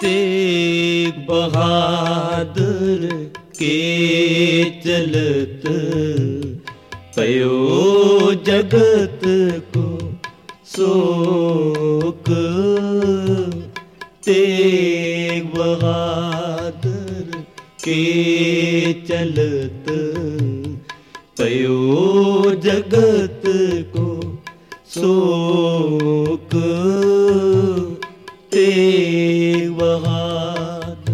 तेग बहादुर के चलत पयो जगत को शोक। तेग बहादुर के चलत पयो जगत को शोक। तेग बहादुर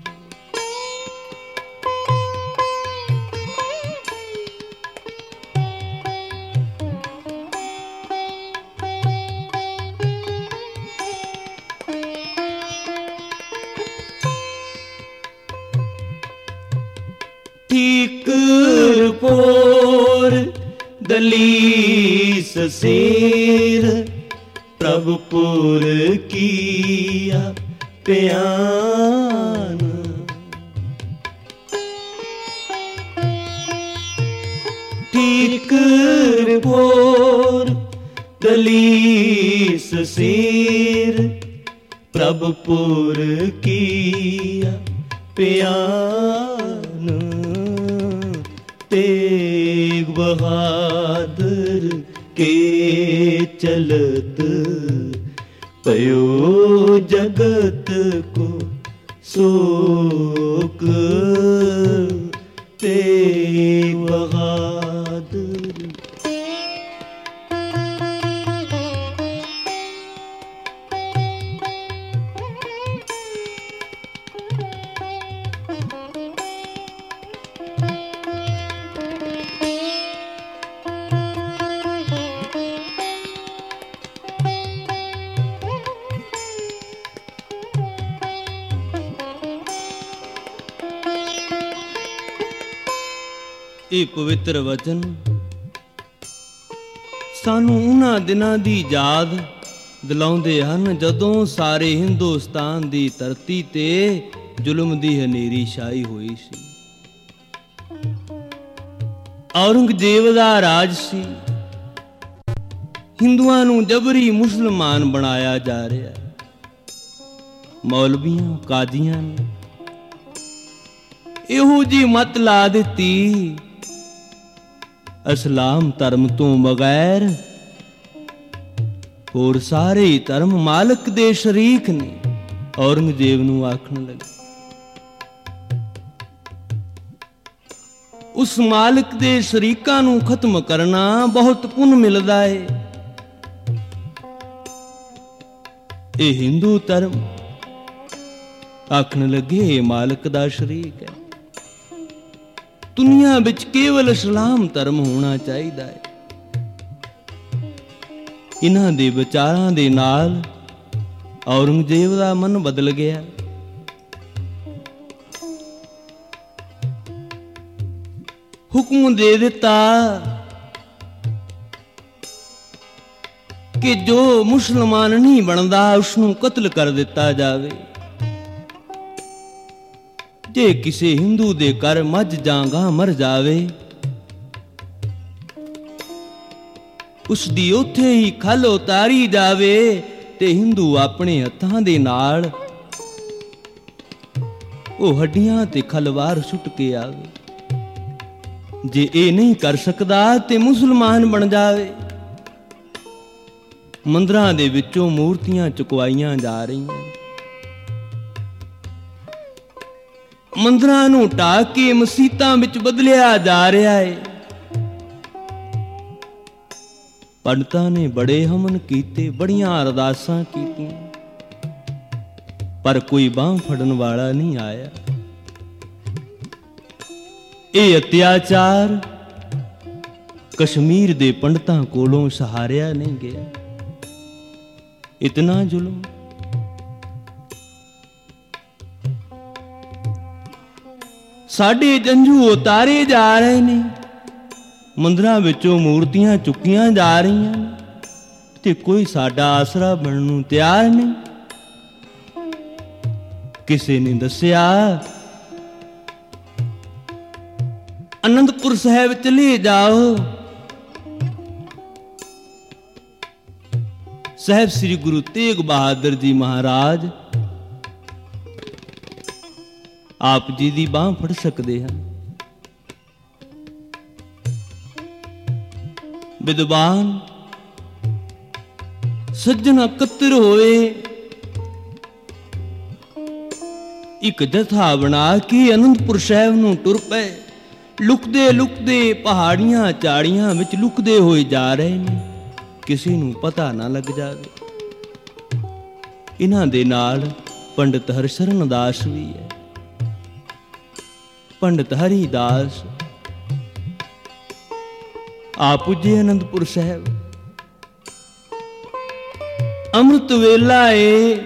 ठीकर पोर दलीस शेर प्रभुपुर किया प्यान। ठीकर पोर दलीस शेर प्रभुपुर किया प्यान। तेग बहादुर के चलत पयो जगत को शोक। तेग बहादुर ਇਹ ਪਵਿੱਤਰ ਵਚਨ ਸਾਨੂੰ ਉਹਨਾਂ ਦਿਨਾਂ ਦੀ ਯਾਦ ਦਿਲਾਉਂਦੇ ਹਨ ਜਦੋਂ ਸਾਰੇ ਹਿੰਦੁਸਤਾਨ ਦੀ ਧਰਤੀ ਤੇ ਜ਼ੁਲਮ ਦੀ ਹਨੇਰੀ ਛਾਈ ਹੋਈ ਸੀ। ਔਰੰਗਜ਼ੇਬ ਦਾ ਰਾਜ ਸੀ। ਹਿੰਦੂਆਂ ਨੂੰ ਜਬਰੀ ਮੁਸਲਮਾਨ ਬਣਾਇਆ ਜਾ ਰਿਹਾ। ਮੌਲਵੀਆਂ ਕਾਜ਼ੀਆਂ ਨੇ ਇਹੋ ਜਿਹੀ ਮੱਤ ਲਾ ਦਿੱਤੀ, ਇਸਲਾਮ ਧਰਮ ਤੋਂ ਬਗੈਰ ਹੋਰ ਸਾਰੇ ਹੀ ਧਰਮ ਮਾਲਕ ਦੇ ਸ਼ਰੀਕ ਨੇ। ਔਰੰਗਜ਼ੇਬ ਨੂੰ ਆਖਣ ਲੱਗੇ, ਉਸ ਮਾਲਕ ਦੇ ਸ਼ਰੀਕਾਂ ਨੂੰ ਖਤਮ ਕਰਨਾ ਬਹੁਤ ਪੁੰਨ ਮਿਲਦਾ ਏ। ਇਹ ਹਿੰਦੂ ਧਰਮ ਆਖਣ ਲੱਗੇ ਇਹ ਮਾਲਕ ਦਾ ਸ਼ਰੀਕ ਹੈ। ਦੁਨੀਆ ਵਿੱਚ ਕੇਵਲ ਇਸਲਾਮ ਧਰਮ ਹੋਣਾ ਚਾਹੀਦਾ ਹੈ। ਇਹਨਾਂ ਦੇ ਵਿਚਾਰਾਂ ਦੇ ਨਾਲ ਔਰੰਗਜ਼ੇਬ ਦਾ ਮਨ ਬਦਲ ਗਿਆ। ਹੁਕਮ ਦੇ ਦਿੱਤਾ ਕਿ ਜੋ ਮੁਸਲਮਾਨ ਨਹੀਂ ਬਣਦਾ ਉਸਨੂੰ ਕਤਲ ਕਰ ਦਿੱਤਾ ਜਾਵੇ। ਜੇ ਕਿਸੇ ਹਿੰਦੂ ਦੇ ਘਰ ਮੱਝ ਜਾਂ ਗਾਂ ਮਰ ਜਾਵੇ, ਉਸ ਦੀ ਉੱਥੇ ਹੀ ਖਲ ਉਤਾਰੀ ਜਾਵੇ ਤੇ ਹਿੰਦੂ ਆਪਣੇ ਹੱਥਾਂ ਦੇ ਨਾਲ ਉਹ ਹੱਡੀਆਂ ਤੇ ਖਲਵਾਰ ਸੁੱਟ ਕੇ ਆਵੇ। ਜੇ ਇਹ ਨਹੀਂ ਕਰ ਸਕਦਾ ਤੇ ਮੁਸਲਮਾਨ ਬਣ ਜਾਵੇ। ਮੰਦਰਾਂ ਦੇ ਵਿੱਚੋਂ ਮੂਰਤੀਆਂ ਚੁਕਵਾਈਆਂ ਜਾ ਰਹੀਆਂ। ਮੰਦਰਾਂ ਨੂੰ ਢਾਹ ਕੇ ਮਸੀਤਾਂ ਵਿੱਚ ਬਦਲਿਆ ਜਾ ਰਿਹਾ ਹੈ। ਪੰਡਤਾਂ ਨੇ ਬੜੇ ਹਮਨ ਕੀਤੇ, ਬੜੀਆਂ ਅਰਦਾਸਾਂ ਕੀਤੀਆਂ, ਪਰ ਕੋਈ ਬਾਂਹ ਫੜਨ ਵਾਲਾ ਨਹੀਂ ਆਇਆ। ਇਹ ਅਤਿਆਚਾਰ ਕਸ਼ਮੀਰ ਦੇ ਪੰਡਤਾਂ ਕੋਲੋਂ ਸਹਾਰਿਆ ਨਹੀਂ ਗਿਆ। ਇਤਨਾ ਜ਼ੁਲਮ ਸਾਡੇ ਜੰਝੂ ਉਤਾਰੇ ਜਾ ਰਹੇ ਨੇ। ਮੰਦਰਾਂ ਵਿੱਚੋਂ ਮੂਰਤੀਆਂ ਚੁੱਕੀਆਂ ਜਾ ਰਹੀਆਂ ਨੇ ਤੇ ਕੋਈ ਸਾਡਾ ਆਸਰਾ ਬਣਨ ਨੂੰ ਤਿਆਰ ਨਹੀਂ। ਕਿਸੇ ਨੇ ਦੱਸਿਆ ਅਨੰਦਪੁਰ ਸਾਹਿਬ ਚਲੇ ਜਾਓ। ਸਾਹਿਬ ਸ੍ਰੀ ਗੁਰੂ ਤੇਗ ਬਹਾਦਰ ਜੀ ਮਹਾਰਾਜ ਆਪ ਜੀ ਦੀ ਬਾਂਹ ਫੜ ਸਕਦੇ ਹਨ। ਵਿਦਵਾਨ ਸੱਜਣ ਇਕੱਤਰ ਹੋਏ, ਇੱਕ ਜਥਾ ਬਣਾ ਕੇ ਅਨੰਦਪੁਰ ਸਾਹਿਬ ਨੂੰ ਟੁਰ ਪਏ। ਲੁਕਦੇ ਲੁਕਦੇ ਪਹਾੜੀਆਂ ਝਾੜੀਆਂ ਵਿੱਚ ਲੁਕਦੇ ਹੋਏ ਜਾ ਰਹੇ ਨੇ, ਕਿਸੇ ਨੂੰ ਪਤਾ ਨਾ ਲੱਗ ਜਾਵੇ। ਇਹਨਾਂ ਦੇ ਨਾਲ ਪੰਡਿਤ ਹਰਸ਼ਰਨ ਦਾਸ ਵੀ ਹੈ, ਪੰਡਿਤ ਹਰੀਦਾਸ। ਆ ਪੁੱਜੇ ਅਨੰਦਪੁਰ ਸਾਹਿਬ। ਅੰਮ੍ਰਿਤ ਵੇਲਾ ਏ,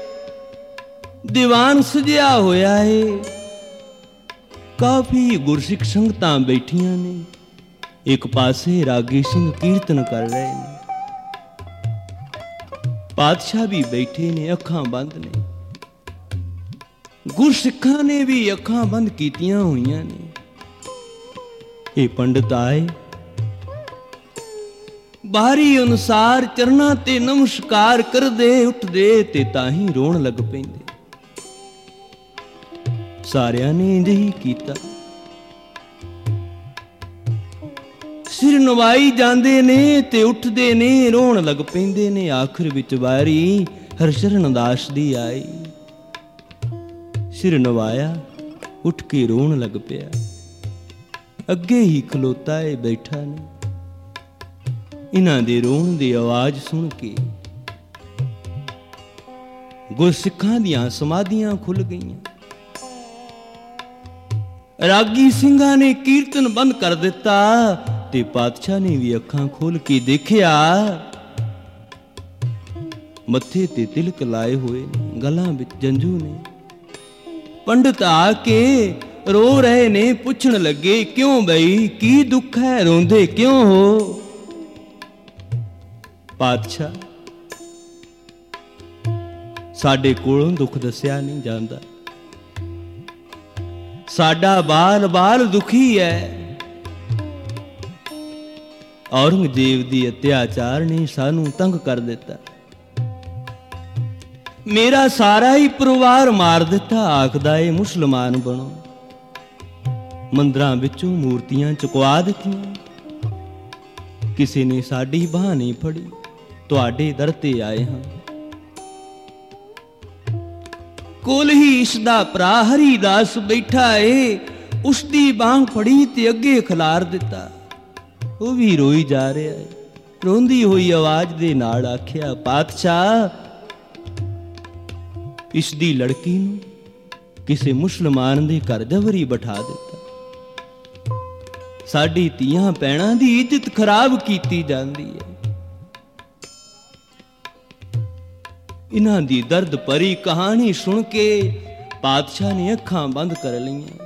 ਦੀਵਾਨ ਸਜਿਆ ਹੋਇਆ ਏ, ਕਾਫੀ ਗੁਰਸਿੱਖ ਸੰਗਤਾਂ ਬੈਠੀਆਂ ਨੇ। ਇੱਕ ਪਾਸੇ ਰਾਗੀ ਸਿੰਘ ਕੀਰਤਨ ਕਰ ਰਹੇ ਨੇ, ਪਾਤਸ਼ਾਹ ਵੀ ਬੈਠੇ ਨੇ, ਅੱਖਾਂ ਬੰਦ ਨੇ। ਗੁਰਸਿੱਖਾਂ ਨੇ ਵੀ ਅੱਖਾਂ ਬੰਦ ਕੀਤੀਆਂ ਹੋਈਆਂ ਨੇ। ਇਹ ਪੰਡਿਤ ਆਏ, ਬਾਰੀ ਅਨੁਸਾਰ ਚਰਨਾਂ ਤੇ ਨਮਸਕਾਰ ਕਰਦੇ ਉੱਠਦੇ ਤੇ ਤਾਂ ਹੀ ਰੋਣ ਲੱਗ ਪੈਂਦੇ। ਸਾਰਿਆਂ ਨੇ ਇੰਝ ਹੀ ਕੀਤਾ। ਸਿਰ ਨਵਾਈ ਜਾਂਦੇ ਨੇ ਤੇ ਉੱਠਦੇ ਨੇ, ਰੋਣ ਲੱਗ ਪੈਂਦੇ ਨੇ। ਆਖਰ ਵਿੱਚ ਵਾਰੀ ਹਰਸ਼ਰਨ ਦਾਸ ਦੀ ਆਈ। ਸਿਰ ਨਵਾਇਆ, ਉੱਠ ਕੇ ਰੋਣ ਲੱਗ ਪਿਆ। ਅੱਗੇ ਹੀ ਖਲੋਤਾ ਏ ਬੈਠਾ ਨੇ। ਇਹਨਾਂ ਦੇ ਰੋਣ ਦੀ ਆਵਾਜ਼ ਸੁਣ ਕੇ ਗੁਰਸਿੱਖਾਂ ਦੀਆਂ ਸਮਾਧੀਆਂ ਖੁੱਲ ਗਈਆਂ। ਰਾਗੀ ਸਿੰਘਾਂ ਨੇ ਕੀਰਤਨ ਬੰਦ ਕਰ ਦਿੱਤਾ ਤੇ ਪਾਤਸ਼ਾਹ ਨੇ ਵੀ ਅੱਖਾਂ ਖੋਲ ਕੇ ਦੇਖਿਆ। ਮੱਥੇ ਤੇ ਤਿਲਕ ਲਾਏ ਹੋਏ ਨੇ, ਗਲਾਂ ਵਿੱਚ ਜੰਝੂ ਨੇ। ਪੰਡਿਤ ਆ ਕੇ ਰੋ ਰਹੇ ਨੇ, ਪੁੱਛਣ ਲੱਗੇ, ਕਿਉਂ ਬਈ, ਕੀ ਦੁੱਖ ਹੈ, ਰੋਂਦੇ ਕਿਉਂ ਹੋ? ਪਾਤਸ਼ਾਹ, ਸਾਡੇ ਕੋਲੋਂ ਦੁੱਖ ਦੱਸਿਆ ਨਹੀਂ ਜਾਂਦਾ। ਸਾਡਾ ਬਾਲ ਬਾਲ ਦੁਖੀ ਹੈ। ਔਰੰਗਜ਼ੇਬ ਦੀ ਅਤਿਆਚਾਰ ਨੇ ਸਾਨੂੰ ਤੰਗ ਕਰ ਦਿੱਤਾ। ਮੇਰਾ ਸਾਰਾ ਹੀ ਪਰਿਵਾਰ ਮਾਰ ਦਿੱਤਾ। ਆਖਦਾ ਏ ਮੁਸਲਮਾਨ ਬਣੋ। ਮੰਦਰਾਂ ਵਿੱਚੋਂ ਮੂਰਤੀਆਂ ਚੁਕਵਾ ਦਿੱਤੀਆਂ। ਕਿਸੇ ਨੇ ਸਾਡੀ ਬਾਂਹ ਨਹੀਂ ਫੜੀ। ਤੁਹਾਡੇ ਦਰ ਤੇ ਆਏ ਹਾਂ। ਕੋਲ ਹੀ ਇਸ ਦਾ ਭਰਾ ਹਰੀਦਾਸ ਬੈਠਾ ਏ। ਉਸ ਦੀ ਬਾਂਹ ਫੜੀ ਤੇ ਅੱਗੇ ਖਿਲਾਰ ਦਿੱਤਾ। ਉਹ ਵੀ ਰੋਈ ਜਾ ਰਿਹਾ ਏ। ਰੋਂਦੀ ਹੋਈ ਆਵਾਜ਼ ਦੇ ਨਾਲ ਆਖਿਆ, ਪਾਤਸ਼ਾਹ, ਇਸ ਦੀ ਲੜਕੀ ਨੂੰ ਕਿਸੇ ਮੁਸਲਮਾਨ ਦੇ ਘਰ ਜਬਰੀ ਬਿਠਾ ਦਿੱਤਾ। ਸਾਡੀ ਧੀਆਂ ਭੈਣਾਂ ਦੀ ਇੱਜ਼ਤ ਖਰਾਬ ਕੀਤੀ ਜਾਂਦੀ ਹੈ। ਇਹਨਾਂ ਦੀ ਦਰਦ ਭਰੀ ਕਹਾਣੀ ਸੁਣ ਕੇ ਪਾਤਸ਼ਾਹ ਨੇ ਅੱਖਾਂ ਬੰਦ ਕਰ ਲਈਆਂ।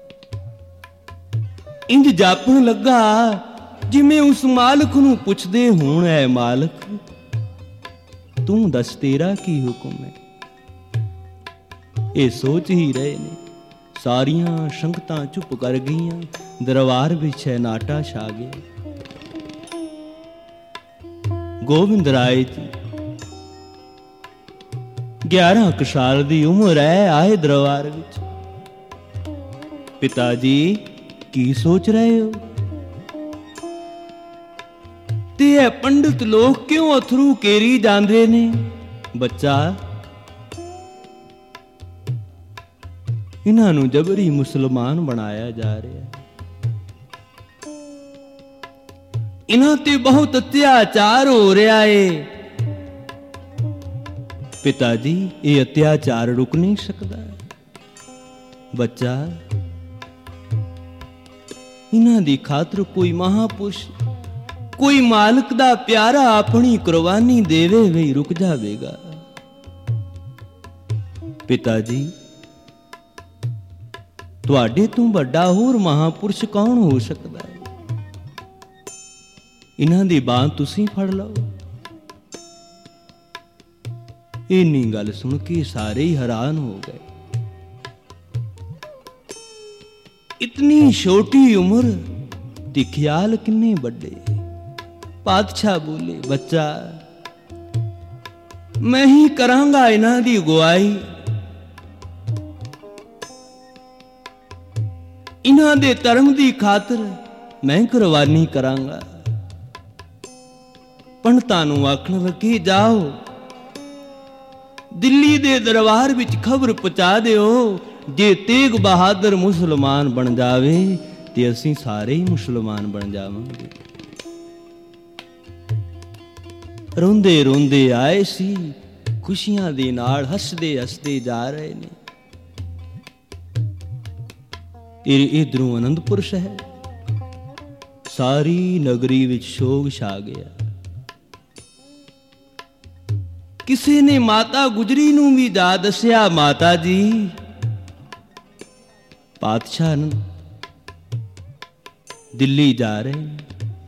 ਇੰਜ ਜਾਪਣ ਲੱਗਾ ਜਿਵੇਂ ਉਸ ਮਾਲਕ ਨੂੰ ਪੁੱਛਦੇ ਹੋਣ, ਐ ਮਾਲਕ, ਤੂੰ ਦੱਸ ਤੇਰਾ ਕੀ ਹੁਕਮ ਹੈ? ਇਹ ਸੋਚ ਹੀ ਰਹੇ ਨੇ। ਸਾਰੀਆਂ ਸੰਗਤਾਂ ਚੁੱਪ ਕਰ ਗਈਆਂ। ਦਰਬਾਰ ਵਿੱਚ ਸਨਾਟਾ ਛਾ ਗਿਆ। ਗੋਬਿੰਦ ਰਾਏ ਜੀ 11 ਕੁ ਸਾਲ ਦੀ ਉਮਰ ਹੈ, ਆਏ ਦਰਬਾਰ ਵਿੱਚ। ਪਿਤਾ ਜੀ, ਕੀ ਸੋਚ ਰਹੇ ਹੋ? ਤੇ ਇਹ ਪੰਡਿਤ ਲੋਕ ਕਿਉਂ ਅਥਰੂ ਕੇਰੀ ਜਾਂਦੇ ਨੇ? ਬੱਚਾ, ਇਹਨਾਂ ਨੂੰ ਜਬਰੀ ਮੁਸਲਮਾਨ ਬਣਾਇਆ ਜਾ ਰਿਹਾ ਹੈ। ਇਹਨਾਂ ਤੇ ਬਹੁਤ ਅਤਿਆਚਾਰ ਹੋ ਰਿਹਾ ਏ। ਪਿਤਾ ਜੀ, ਇਹ ਅਤਿਆਚਾਰ ਰੁਕ ਨਹੀਂ ਸਕਦਾ। ਬੱਚਾ, ਇਹਨਾਂ ਦੀ ਖਾਤਰ ਕੋਈ ਮਹਾਪੁਰਸ਼, ਕੋਈ ਮਾਲਕ ਦਾ ਪਿਆਰਾ ਆਪਣੀ ਕੁਰਬਾਨੀ ਦੇਵੇ ਵੀ ਰੁਕ ਜਾਵੇਗਾ। ਪਿਤਾ ਜੀ, ਤੁਹਾਡੇ ਤੋਂ ਵੱਡਾ ਹੋਰ ਮਹਾਪੁਰਸ਼ ਕੌਣ ਹੋ ਸਕਦਾ ਹੈ? ਇਹਨਾਂ ਦੀ ਬਾਂਹ ਤੁਸੀਂ ਫੜ ਲਓ। ਇੰਨੀ ਗੱਲ ਸੁਣ ਕੇ ਸਾਰੇ ਹੀ ਹੈਰਾਨ ਹੋ ਗਏ। ਇਤਨੀ ਛੋਟੀ ਉਮਰ ਤੇ ਖਿਆਲ ਕਿੰਨੇ ਵੱਡੇ। ਪਾਤਸ਼ਾਹ ਬੋਲੇ, ਬੱਚਾ, ਮੈਂ ਹੀ ਕਰਾਂਗਾ ਇਹਨਾਂ ਦੀ ਅਗਵਾਈ। इन्हां दे धर्म दी खातर मैं कुर्बानी करांगा। पंडितां नूं आखण लगे, जाओ दिल्ली दे दरबार विच खबर पहुंचा दिओ, जे तेग बहादुर मुसलमान बन जावे ते असीं सारे ही मुसलमान बन जावांगे। रोंदे रोंदे आए सी, खुशियां दे नाल हसदे हसदे जा रहे ने। इधरों आनंदपुर शहर, सारी नगरी विच शोक छा गया। किसी ने माता गुजरी नूं भी जा दस्या, माता जी पातशाह दिल्ली जा रहे हैं।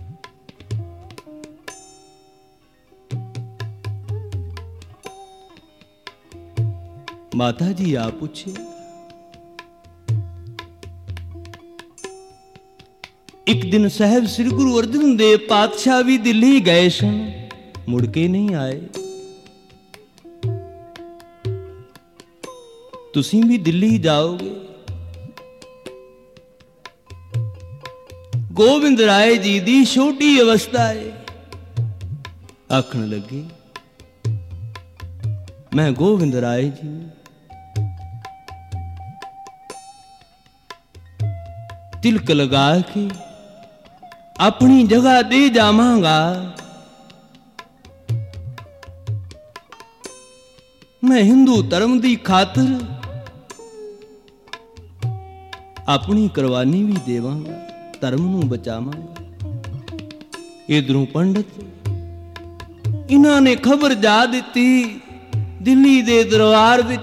माता जी आप पूछे, एक दिन साहब श्री गुरु अर्जन देव पातशाह भी दिल्ली गए सन, मुड़ के नहीं आए। तुसीं भी दिल्ली जाओगे? गोविंद राय जी दी छोटी अवस्था है। आखण लगे, मैं गोविंद राय जी तिलक लगा के अपनी जगह दे जावांगा। मैं हिंदू धर्म दी खातर अपनी कुर्बानी भी देवांगा, धर्म नूं बचावांगा। इधरों पंडित इन्हां ने खबर जा दिती दिल्ली दे दरबार विच,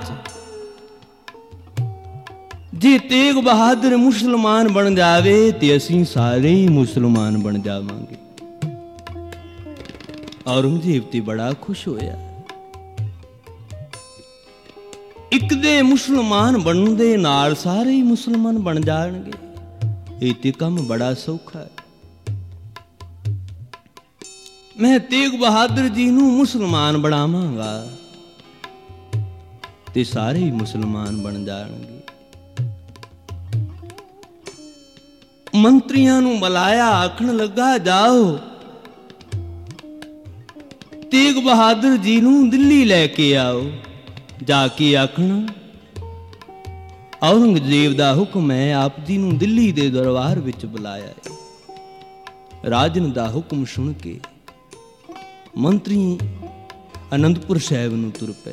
जे तेग बहादुर मुसलमान बन जावे ते असीं सारे ही मुसलमान बन जावांगे। औरंगजेब ते बड़ा खुश होया। एक दे मुसलमान बनने दे नाल सारे ही मुसलमान बन जाणगे। ये ते काम बड़ा सौखा है। मैं तेग बहादुर जी नूं मुसलमान बनावांगा ते सारे ही मुसलमान बन जाणगे। मंत्रियां नूं बुलाया, आखण लगा, जाओ तेग बहादुर जी नूं दिल्ली लैके आओ। जाके आखना, औरंगजेब दा हुक्म है, आप जी नूं दिल्ली दे दरबार विच बुलाया है। राजन दा हुक्म सुन के मंत्री आनंदपुर साहिब नूं तुर पे।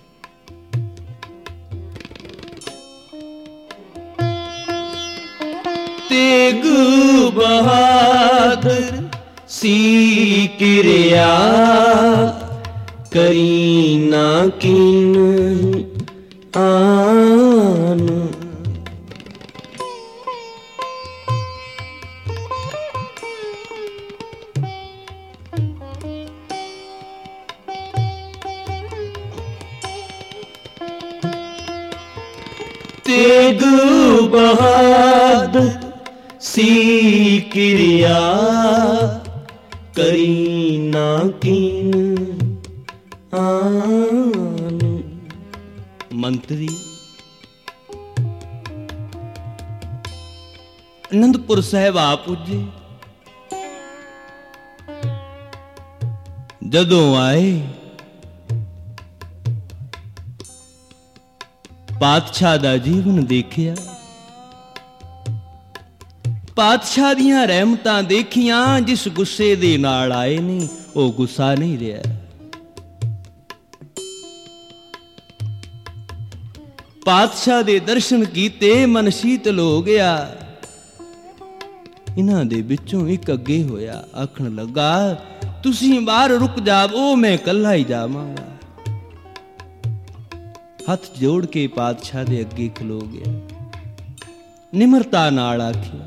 तेग बहादुर सी किरिया, करी ना कीन आन। तेग बहादुर सी किरिया, करी ना कीन आन। मंत्री आनंदपुर साहिब आ पुजे। जदों आए पातशाह दा जीवन देखिया, पातशाह दियां रहमतां देखियां। जिस गुस्से दे नाल आए ने वो गुस्सा नहीं रहा। पातशाह दे दर्शन कीते, मन शीतल हो गया। इन्हां दे विचों एक अगे होया, आखण लगा, तुसीं बाहर रुक जाओ, मैं कल्ला ही जावांगा। हथ जोड़ के पातशाह दे अगे खलो गया, निमरता नाल आखिया,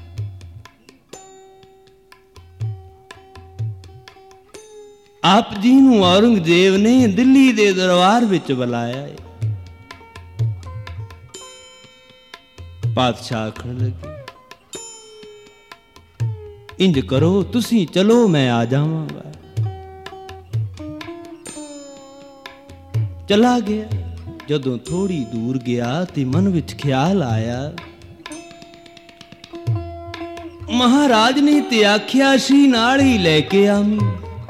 आप जी नूं औरंगजेब ने दिल्ली दे दरबार विच बुलाया है। पातशाह आखण लगे, इंज करो, तुसी चलो, मैं आ जावांगा। चला गया। जदों थोड़ी दूर गया ते मन विच ख्याल आया, महाराज ने ते आख्या सी नाल ही लैके आवी।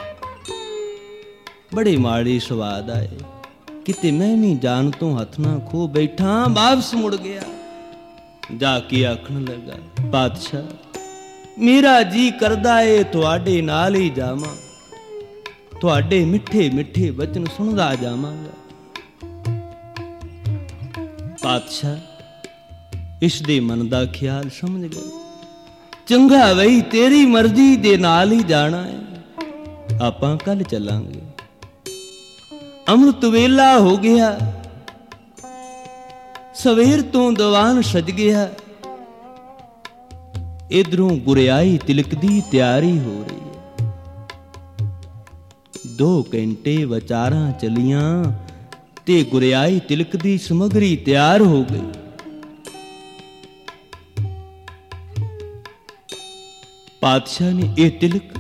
बड़े माड़े स्वाद आए, किते मैं भी जान तो हथ ना खो बैठा। वापस मुड़ गया, जाके आखन लगा, पातशाह मेरा जी करदा है तुहाडे नाल ही जावां, तुहाडे मिठे मिठे वचन सुनदा जावांगा। पातशाह इस दे मन दा ख्याल समझ गए। चंगा बई तेरी मर्जी दे नाल ही जाना है, आपां कल चलांगे। अमृत वेला हो गया, सवेर तो दीवान सज गया। इधरों गुरियाई तिलक दी तैयारी हो रही है। 2 घंटे विचारां चलियां ते गुरियाई तिलक दी समगरी तैयार हो गई। पातशाह ने यह तिलक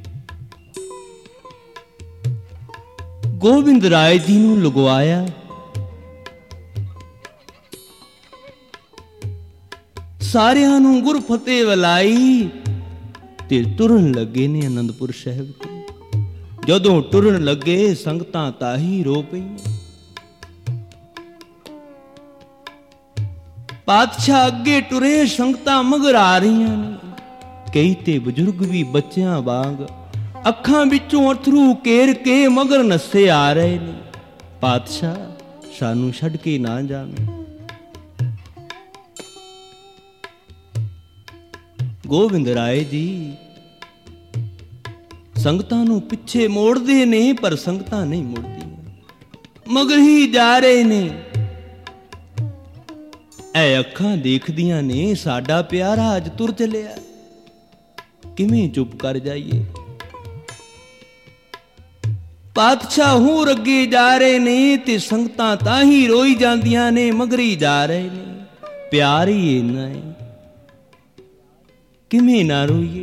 गोविंद राय जी नूं लगवाया। सारियां नूं गुर फतेह वलाई ते तुरन लगे ने आनंदपुर साहिब ते। जदों टुरन लगे संगतां ताही रो पईयां। पातशाह अगे टुरे, संगतां मगर आ रहीआं ने। कई ते बजुर्ग भी बच्चियां वांग अखां विचों अथरू केर के मगर नस्से आ रहे ने। पातशाह सानू छड़ के ना जावे। गोविंद राय जी संगतां नू पिछे मोड़दे ने, पर संगतां नहीं मुड़दियां, मगर ही जा रहे ने। ऐ अखां देखदियां ने साडा प्यारा अज तुर चलिया, किवें चुप कर जाइए। पातशाह होर अगे जा रहे ने ते संगतां ताही रोई जांदियां ने, मगर ही जा रहे ने। प्यार ही इन्ना है, किवें ना रोइए।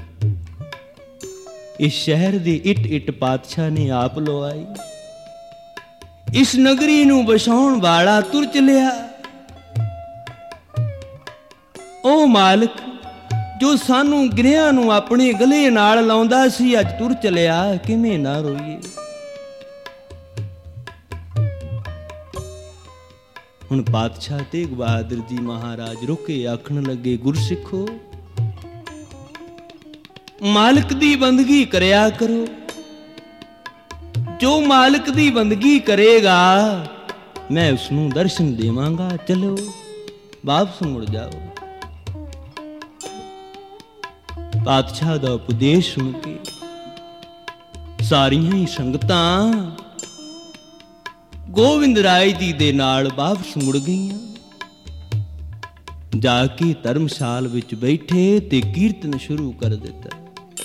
इस शहर दी इट इट पातशाह ने आप लवाई। इस नगरी नूं बसाउण वाला तुर चलिया। ओ मालिक, जो सानू गिरियां नूं अपने गले नाल लाउंदा सी, अज तुर चलिया, किवें ना रोइए। हुण पातशाह तेग बहादुर जी महाराज रुके आखण लगे, गुरसिखो मालिक दी बंदगी करया करो। जो मालिक दी बंदगी करेगा मैं उसनूं दर्शन देवांगा। चलो वापस मुड़ जाओ। पातशाह दा उपदेश सुन के सारियां ही संगतां गोविंद राय जी दे नाल वापस मुड़ गईयां। जाके धर्मशाल विच बैठे ते कीर्तन शुरू कर दिता।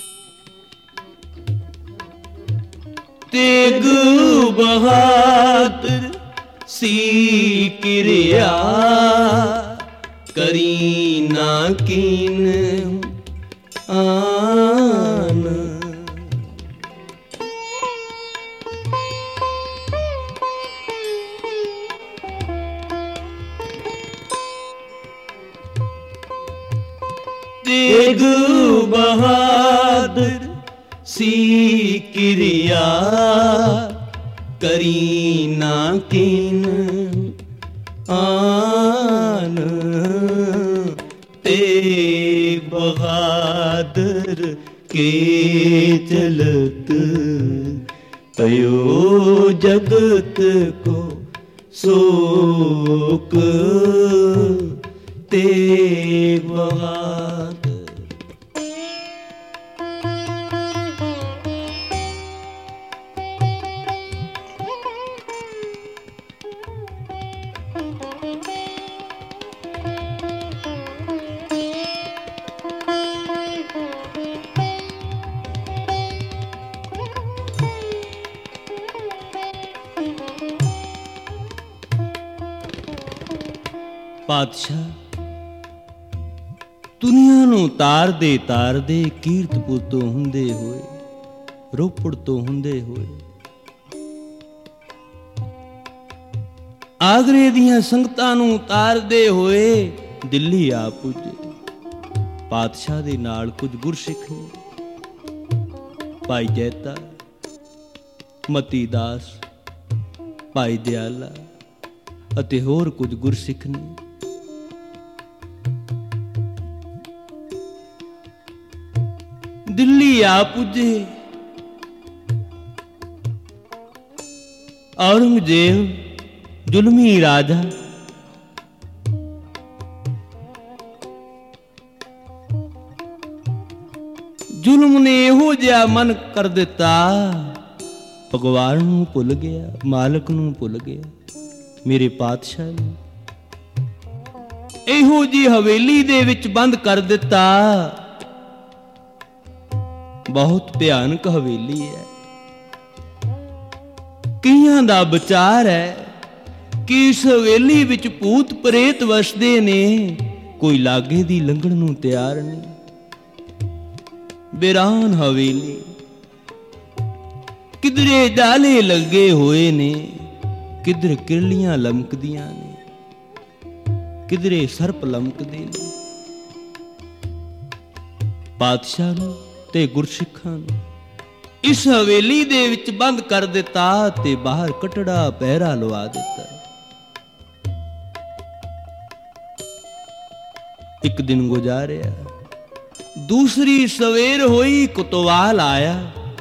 तेग बहादुर सी किरिया, करी ना कीन आन। तेग बहादुर सी किरिया, करी ना कीन आन। तेग बहादुर के चलत पयो जगत को शोक। तेग बहादुर पातशाह दुनिया नूं तार दे कीरतपुर तो हुंदे होए, रोपड़ तो हुंदे होए, आगरे दियां संगतां नूं तार दे होए दिल्ली आ पुजे। ਪਾਤਸ਼ਾਹ ਦੇ ਨਾਲ ਕੁਝ ਗੁਰਸਿੱਖ ਨੇ, ਭਾਈ ਜੈਤਾ, ਮਤੀ ਦਾਸ, ਭਾਈ ਦਿਆਲਾ ਅਤੇ ਹੋਰ ਕੁਝ ਗੁਰਸਿੱਖ ਨੇ। ਦਿੱਲੀ ਆ ਪੁੱਜੇ। ਔਰੰਗਜ਼ੇਬ ਜ਼ੁਲਮੀ ਰਾਜਾ ਜ਼ੁਲਮ ਨੇ ਇਹੋ ਜਿਹਾ ਮਨ ਕਰ ਦਿੱਤਾ, ਭਗਵਾਨ ਨੂੰ ਭੁੱਲ ਗਿਆ, ਮਾਲਕ ਨੂੰ ਭੁੱਲ ਗਿਆ, ਮੇਰੇ ਪਾਤਸ਼ਾਹ ਨੂੰ। ਇਹੋ ਜਿਹੀ ਹਵੇਲੀ ਦੇ ਵਿੱਚ ਬੰਦ ਕਰ ਦਿੱਤਾ। ਬਹੁਤ ਭਿਆਨਕ ਹਵੇਲੀ ਹੈ। ਕਈਆਂ ਦਾ ਵਿਚਾਰ ਹੈ ਕਿ ਇਸ ਹਵੇਲੀ ਵਿੱਚ ਭੂਤ ਪ੍ਰੇਤ ਵਸਦੇ ਨੇ, ਕੋਈ ਲਾਗੇ ਦੀ ਲੰਘਣ ਨੂੰ ਤਿਆਰ ਨਹੀਂ। ਬਿਰਾਨ ਹਵੇਲੀ, ਕਿਧਰੇ ਜਾਲੇ ਲੱਗੇ ਹੋਏ ਨੇ, ਕਿਧਰ ਕਿਰਲੀਆਂ ਲਮਕਦੀਆਂ ਨੇ, ਕਿਧਰੇ ਸਰਪ ਲਮਕਦੇ ਨੇ। ਪਾਤਸ਼ਾਹ ਨੂੰ ਤੇ ਗੁਰਸਿੱਖਾਂ ਨੂੰ ਇਸ ਹਵੇਲੀ ਦੇ ਵਿੱਚ ਬੰਦ ਕਰ ਦਿੱਤਾ ਤੇ ਬਾਹਰ ਕਟੜਾ ਪਹਿਰਾ ਲਵਾ ਦਿੱਤਾ। ਇੱਕ ਦਿਨ ਗੁਜ਼ਾਰਿਆ, ਦੂਸਰੀ ਸਵੇਰ ਹੋਈ, ਕੁਤਵਾਲ ਆਇਆ।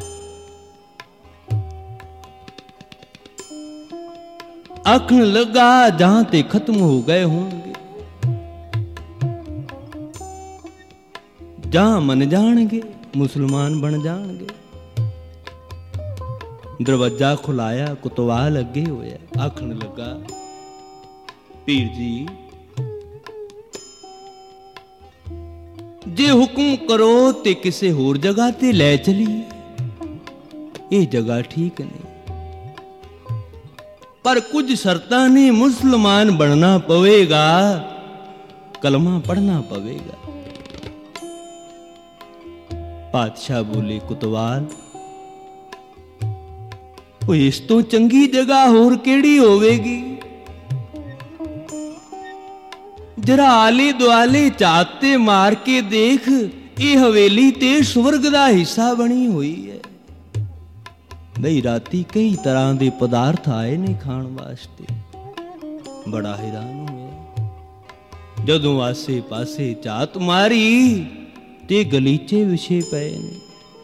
ਆਖਣ ਲੱਗਾ ਜਹਾਂ ਤੇ ਖਤਮ ਹੋ ਗਏ ਹੋਣਗੇ, ਜਹਾਂ ਮੰਨ ਜਾਣਗੇ, ਮੁਸਲਮਾਨ ਬਣ ਜਾਣਗੇ। ਦਰਵਾਜ਼ਾ ਖੁਲਾਇਆ, ਕੁਤਵਾਲ ਅੱਗੇ ਹੋਇਆ। ਆਖਣ ਲੱਗਾ, ਪੀਰ ਜੀ, ਜੇ ਹੁਕਮ ਕਰੋ ਤੇ ਕਿਸੇ ਹੋਰ ਜਗ੍ਹਾ ਤੇ ਲੈ ਚਲੀਏ, ਇਹ ਜਗ੍ਹਾ ਠੀਕ ਨਹੀਂ, ਪਰ ਕੁਝ ਸ਼ਰਤਾਂ ਨੇ। ਮੁਸਲਮਾਨ ਬਣਨਾ ਪਵੇਗਾ, ਕਲਮਾ ਪੜਨਾ ਪਵੇਗਾ। ਪਾਤਸ਼ਾਹ ਬੋਲੇ, ਕੁਤਵਾਲ, ਉਹ ਇਸ ਤੋਂ ਚੰਗੀ ਜਗ੍ਹਾ ਹੋਰ ਕਿਹੜੀ ਹੋਵੇਗੀ? ਜਰਾ ਆਲੇ ਦੁਆਲੇ ਝਾਤੇ ਮਾਰ ਕੇ ਦੇਖ, ਇਹ ਹਵੇਲੀ ਤੇ ਸਵਰਗ ਦਾ ਹਿੱਸਾ ਬਣੀ ਹੋਈ ਹੈ। ਬਈ ਰਾਤੀ ਕਈ ਤਰ੍ਹਾਂ ਦੇ ਪਦਾਰਥ ਆਏ ਨੇ ਖਾਣ ਵਾਸਤੇ। ਬੜਾ ਹੈਰਾਨ ਹੋਇਆ ਜਦੋਂ ਆਸੇ ਪਾਸੇ ਝਾਤ ਮਾਰੀ ਤੇ ਗਲੀਚੇ ਵਿਛੇ ਪਏ ਨੇ,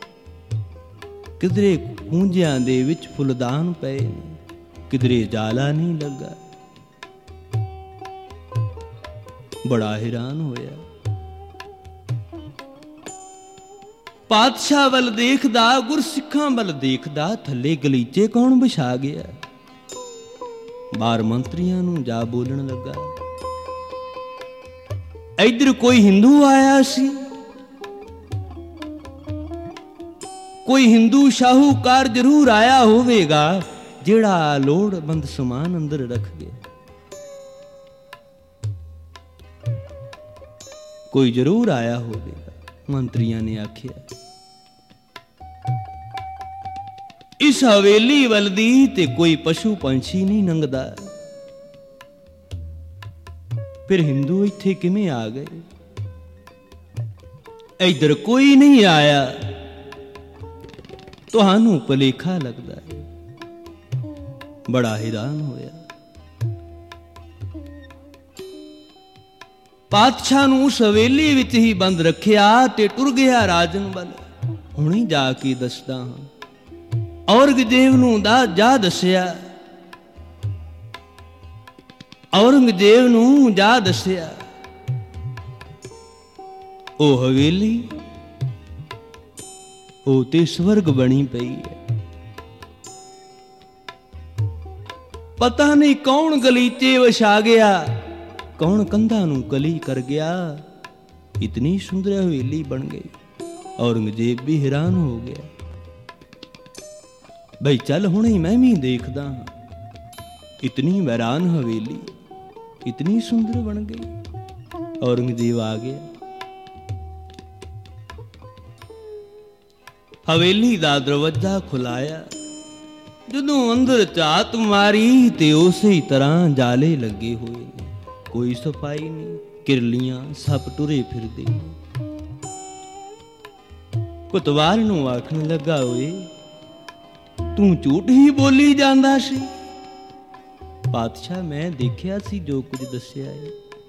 ਕਿਧਰੇ ਖੂੰਜਿਆਂ ਦੇ ਵਿੱਚ ਫੁੱਲਦਾਨ ਪਏ ਨੇ, ਕਿਧਰੇ ਜਾਲਾ ਨਹੀਂ ਲੱਗਾ। ਬੜਾ ਹੈਰਾਨ ਹੋਇਆ। ਪਾਤਸ਼ਾਹ ਵੱਲ ਦੇਖਦਾ, ਗੁਰਸਿੱਖਾਂ ਵੱਲ ਦੇਖਦਾ, ਥੱਲੇ ਗਲੀਚੇ ਕੌਣ ਵਿਛਾ ਗਿਆ? ਬਾਹਰ ਮੰਤਰੀਆਂ ਨੂੰ ਜਾ ਬੋਲਣ ਲੱਗਾ, ਇੱਧਰ ਕੋਈ ਹਿੰਦੂ ਆਇਆ ਸੀ, ਕੋਈ ਹਿੰਦੂ ਸ਼ਾਹੂਕਾਰ ਜ਼ਰੂਰ ਆਇਆ ਹੋਵੇਗਾ ਜਿਹੜਾ ਲੋੜਵੰਦ ਸਮਾਨ ਅੰਦਰ ਰੱਖ ਗਿਆ। ਕੋਈ ਜ਼ਰੂਰ ਆਇਆ ਹੋਵੇਗਾ, ਮੰਤਰੀਆਂ ਨੇ ਆਖਿਆ। ਇਸ ਹਵੇਲੀ ਵੱਲ ਦੀ ਤੇ ਕੋਈ ਪਸ਼ੂ ਪੰਛੀ ਨਹੀਂ ਲੰਘਦਾ, ਫਿਰ ਹਿੰਦੂ ਇੱਥੇ ਕਿਵੇਂ ਆ ਗਏ? ਇੱਧਰ ਕੋਈ ਨਹੀਂ ਆਇਆ, ਤੁਹਾਨੂੰ ਭੁਲੇਖਾ ਲੱਗਦਾ ਹੈ। ਬੜਾ ਹੈਰਾਨ ਹੋਇਆ। ਪਾਤਸ਼ਾਹ ਨੂੰ ਉਸ ਹਵੇਲੀ ਵਿੱਚ ਹੀ ਬੰਦ ਰੱਖਿਆ ਤੇ ਟੁਰ ਗਿਆ ਰਾਜਨ ਵੱਲ। ਹੁਣੀ ਜਾ ਕੇ ਦੱਸਦਾ ਹਾਂ। ਔਰੰਗਜ਼ੇਬ ਨੂੰ ਜਾ ਦੱਸਿਆ, ਔਰੰਗਜ਼ੇਬ ਨੂੰ ਜਾ ਦੱਸਿਆ। ਉਹ ਹਵੇਲੀ, ਉਹ ਤੇ ਸਵਰਗ ਬਣੀ ਪਈ ਹੈ। ਪਤਾ ਨਹੀਂ ਕੌਣ ਗਲੀਚੇ ਵਿਛਾ ਗਿਆ, ਕੌਣ ਕੰਧਾਂ ਨੂੰ ਕਲੀ ਕਰ ਗਿਆ। ਇਤਨੀ ਸੁੰਦਰ ਹਵੇਲੀ ਬਣ ਗਈ। ਔਰੰਗਜ਼ੇਬ ਵੀ ਹੈਰਾਨ ਹੋ ਗਿਆ। ਬਈ ਚੱਲ ਹੁਣੇ ਮੈਂ ਵੀ ਦੇਖਦਾ ਹਾਂ। ਇਤਨੀ ਵੈਰਾਨ ਹਵੇਲੀ ਇਤਨੀ ਸੁੰਦਰ ਬਣ ਗਈ। ਔਰੰਗਜ਼ੇਬ ਆ ਗਿਆ। ਹਵੇਲੀ ਦਾ ਦਰਵਾਜ਼ਾ ਖੁਲਾਇਆ। ਜਦੋਂ ਅੰਦਰ ਝਾਤ ਮਾਰੀ ਤੇ ਉਸੇ ਤਰ੍ਹਾਂ ਜਾਲੇ ਲੱਗੇ ਹੋਏ ਨੇ, ਕੋਈ ਸਫਾਈ ਨਹੀਂ, ਕਿਰਲੀਆਂ ਸੱਪ ਟੁਰੇ ਫਿਰਦੇ। ਕੁਤਵਾਲ ਨੂੰ ਆਖਣ ਲੱਗਾ, ਓਏ ਤੂੰ ਝੂਠ ਹੀ ਬੋਲੀ ਜਾਂਦਾ ਸੀ। ਪਾਤਸ਼ਾਹ ਮੈਂ ਦੇਖਿਆ ਸੀ ਜੋ ਕੁਝ ਦੱਸਿਆ ਏ,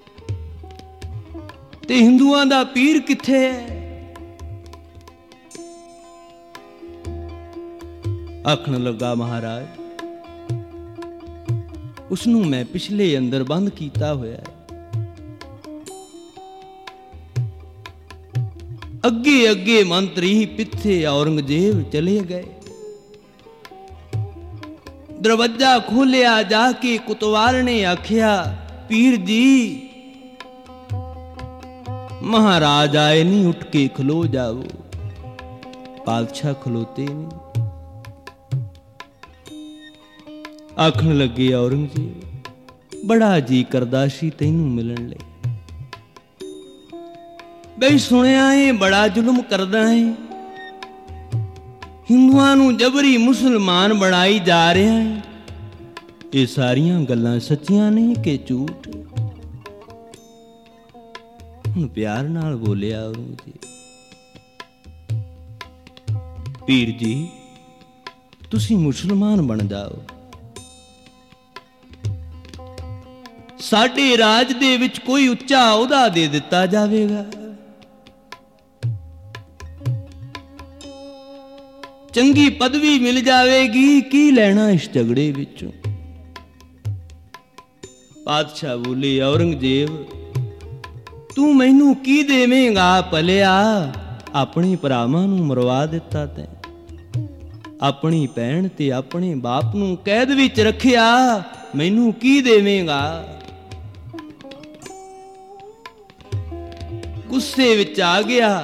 ਤੇ ਹਿੰਦੂਆਂ ਦਾ ਪੀਰ ਕਿੱਥੇ ਹੈ? ਆਖਣ ਲੱਗਾ, ਮਹਾਰਾਜ ਉਸਨੂੰ ਮੈਂ ਪਿਛਲੇ ਅੰਦਰ ਬੰਦ ਕੀਤਾ ਹੋਇਆ ਹੈ। ਅੱਗੇ ਅੱਗੇ ਮੰਤਰੀ ਪਿੱਛੇ ਔਰੰਗਜ਼ੇਬ ਚਲੇ ਗਏ। ਦਰਵਾਜ਼ਾ ਖੋਲਿਆ ਜਾ ਕੇ ਕੁਤਵਾਲ ਨੇ ਆਖਿਆ, ਪੀਰ ਜੀ ਮਹਾਰਾਜ ਆਏ ਨਹੀਂ, ਉੱਠ ਕੇ ਖਲੋ ਜਾਓ। ਪਾਤਸ਼ਾਹ ਖਲੋਤੇ ਨਹੀਂ। ਆਖਣ ਲੱਗੇ, ਔਰੰਗਜ਼ੇਬ ਬੜਾ ਜੀ ਕਰਦਾ ਸੀ ਤੈਨੂੰ ਮਿਲਣ ਲਈ। ਬਈ ਸੁਣਿਆ ਏ ਬੜਾ ਜ਼ੁਲਮ ਕਰਦਾ ਏ, ਹਿੰਦੂਆਂ ਨੂੰ ਜਬਰੀ ਮੁਸਲਮਾਨ ਬਣਾਈ ਜਾ ਰਿਹਾ ਹੈ। ਇਹ ਸਾਰੀਆਂ ਗੱਲਾਂ ਸੱਚੀਆਂ ਨੇ ਕਿ ਝੂਠ? ਹੁਣ ਪਿਆਰ ਨਾਲ ਬੋਲਿਆ ਔਰੰਗਜ਼ੇਬ, ਪੀਰ ਜੀ ਤੁਸੀਂ ਮੁਸਲਮਾਨ ਬਣ ਜਾਓ, ਸਾਡੇ ਰਾਜ ਦੇ ਵਿੱਚ ਕੋਈ ਉੱਚਾ ਅਹੁਦਾ ਦੇ ਦਿੱਤਾ ਜਾਵੇਗਾ, ਚੰਗੀ ਪਦਵੀ ਮਿਲ ਜਾਵੇਗੀ। ਕੀ ਲੈਣਾ ਇਸ ਝਗੜੇ ਵਿੱਚੋਂ? ਪਾਤਸ਼ਾਹ ਬੋਲੇ, ਔਰੰਗਜ਼ੇਬ ਤੂੰ ਮੈਨੂੰ ਕੀ ਦੇਵੇਂਗਾ ਭਲਿਆ? ਆਪਣੇ ਭਰਾਵਾਂ ਨੂੰ ਮਰਵਾ ਦਿੱਤਾ ਤੈਂ, ਆਪਣੀ ਭੈਣ ਤੇ ਆਪਣੇ ਬਾਪ ਨੂੰ ਕੈਦ ਵਿੱਚ ਰੱਖਿਆ, ਮੈਨੂੰ ਕੀ ਦੇਵੇਂਗਾ? ਗੁੱਸੇ ਵਿੱਚ ਆ ਗਿਆ,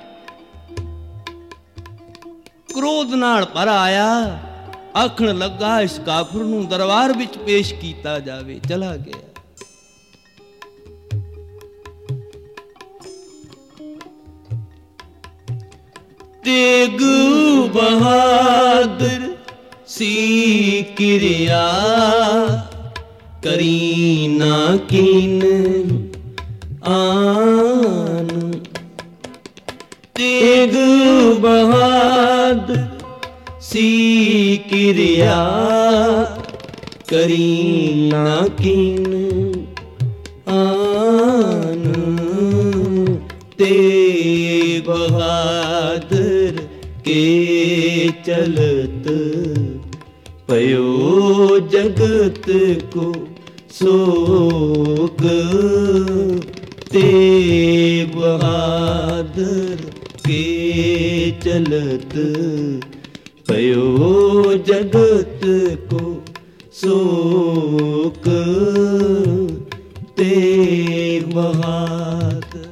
ਕ੍ਰੋਧ ਨਾਲ ਭਰ ਆਇਆ। ਆਖਣ ਲੱਗਾ, ਇਸ ਕਾਫਰ ਨੂੰ ਦਰਬਾਰ ਵਿੱਚ ਪੇਸ਼ ਕੀਤਾ ਜਾਵੇ। ਚਲਾ ਗਿਆ। ਤੇਗ ਬਹਾਦਰ ਸੀ ਕਿਰਿਆ, ਕਰੀ ਨਾ ਕੀਨ ਆਨ। ਤੇਗ ਬਹਾਦਰ ਸੀ ਕਿਰਿਆ, ਕਰੀ ਨਾ ਕੀਨ ਆਨ। ਤੇਗ ਬਹਾਦਰ के चलत पयो जगत को शोक। तेग बहादुर के चलत पयो जगत को शोक। तेग बहादुर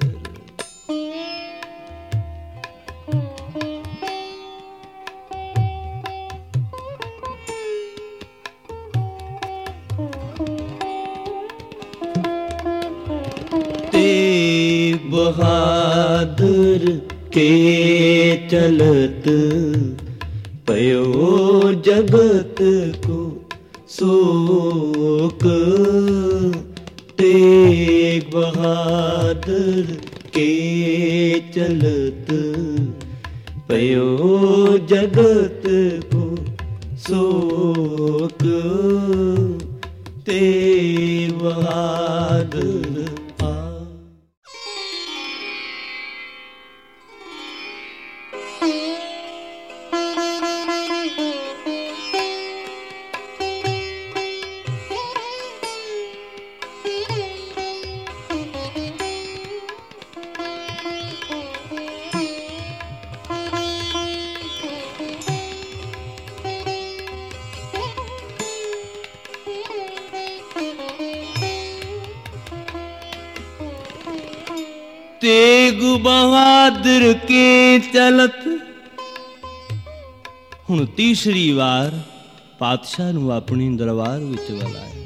तेग बहादुर के चलत पयो जगत को शोक। तेग बहादुर के चलत पयो जगत को शोक। तेग बहादुर तेग बहादुर के चलत। हुण तीसरी वार पातशाह नूं अपने दरबार विच बुलाया।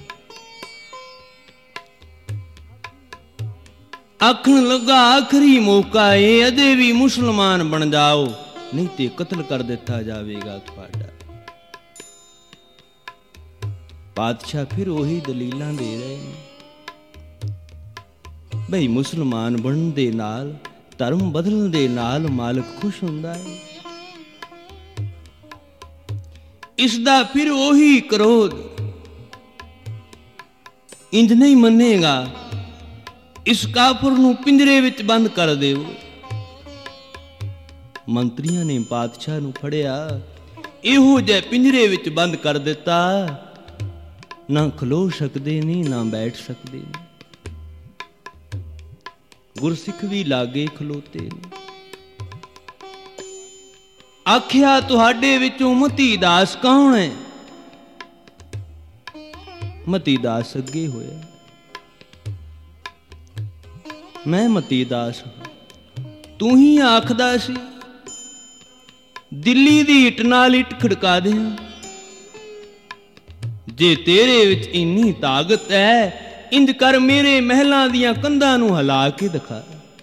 आखण लगा आखिरी मौका है, अजे भी मुसलमान बन जाओ नहीं ते कत्ल कर दिता जाएगा तुहाडा। पातशाह फिर वही दलीलां दे रहे हैं बई मुसलमान बनन दे नाल ਧਰਮ ਬਦਲਣ ਦੇ ਨਾਲ ਮਾਲਕ ਖੁਸ਼ ਹੁੰਦਾ ਹੈ। ਇਸ ਦਾ ਫਿਰ ਉਹੀ ਕ੍ਰੋਧ, ਇੰਜ ਨਹੀਂ ਮੰਨੇਗਾ, ਇਸ ਕਾਫਰ ਨੂੰ ਪਿੰਜਰੇ ਵਿੱਚ ਬੰਦ ਕਰ ਦਿਓ। ਮੰਤਰੀਆਂ ਨੇ ਪਾਤਸ਼ਾਹ ਨੂੰ ਫੜਿਆ, ਇਹੋ ਜਿਹੇ ਪਿੰਜਰੇ ਵਿੱਚ ਬੰਦ ਕਰ ਦਿੱਤਾ, ਨਾ ਖਲੋ ਸਕਦੇ ਨੇ ਨਾ ਬੈਠ ਸਕਦੇ ਨੇ। ਗੁਰਸਿੱਖ ਵੀ ਲਾਗੇ ਖਲੋਤੇ ਨੇ। ਆਖਿਆ ਤੁਹਾਡੇ ਵਿੱਚੋਂ ਮਤੀ ਦਾਸ ਕੌਣ ਹੈ? ਮਤੀ ਦਾਸ ਅੱਗੇ ਹੋਇਆ, ਮੈਂ ਮਤੀ ਦਾਸ ਹਾਂ। ਤੂੰ ਹੀ ਆਖਦਾ ਸੀ ਦਿੱਲੀ ਦੀ ਇੱਟ ਨਾਲ ਇੱਟ ਖੜਕਾ ਦਿਆਂ। ਜੇ ਤੇਰੇ ਵਿੱਚ ਇੰਨੀ ਤਾਕਤ ਹੈ, ਇੰਜ ਕਰ ਮੇਰੇ ਮਹਿਲਾਂ ਦੀਆਂ ਕੰਧਾਂ ਨੂੰ ਹਿਲਾ ਕੇ ਦਿਖਾ।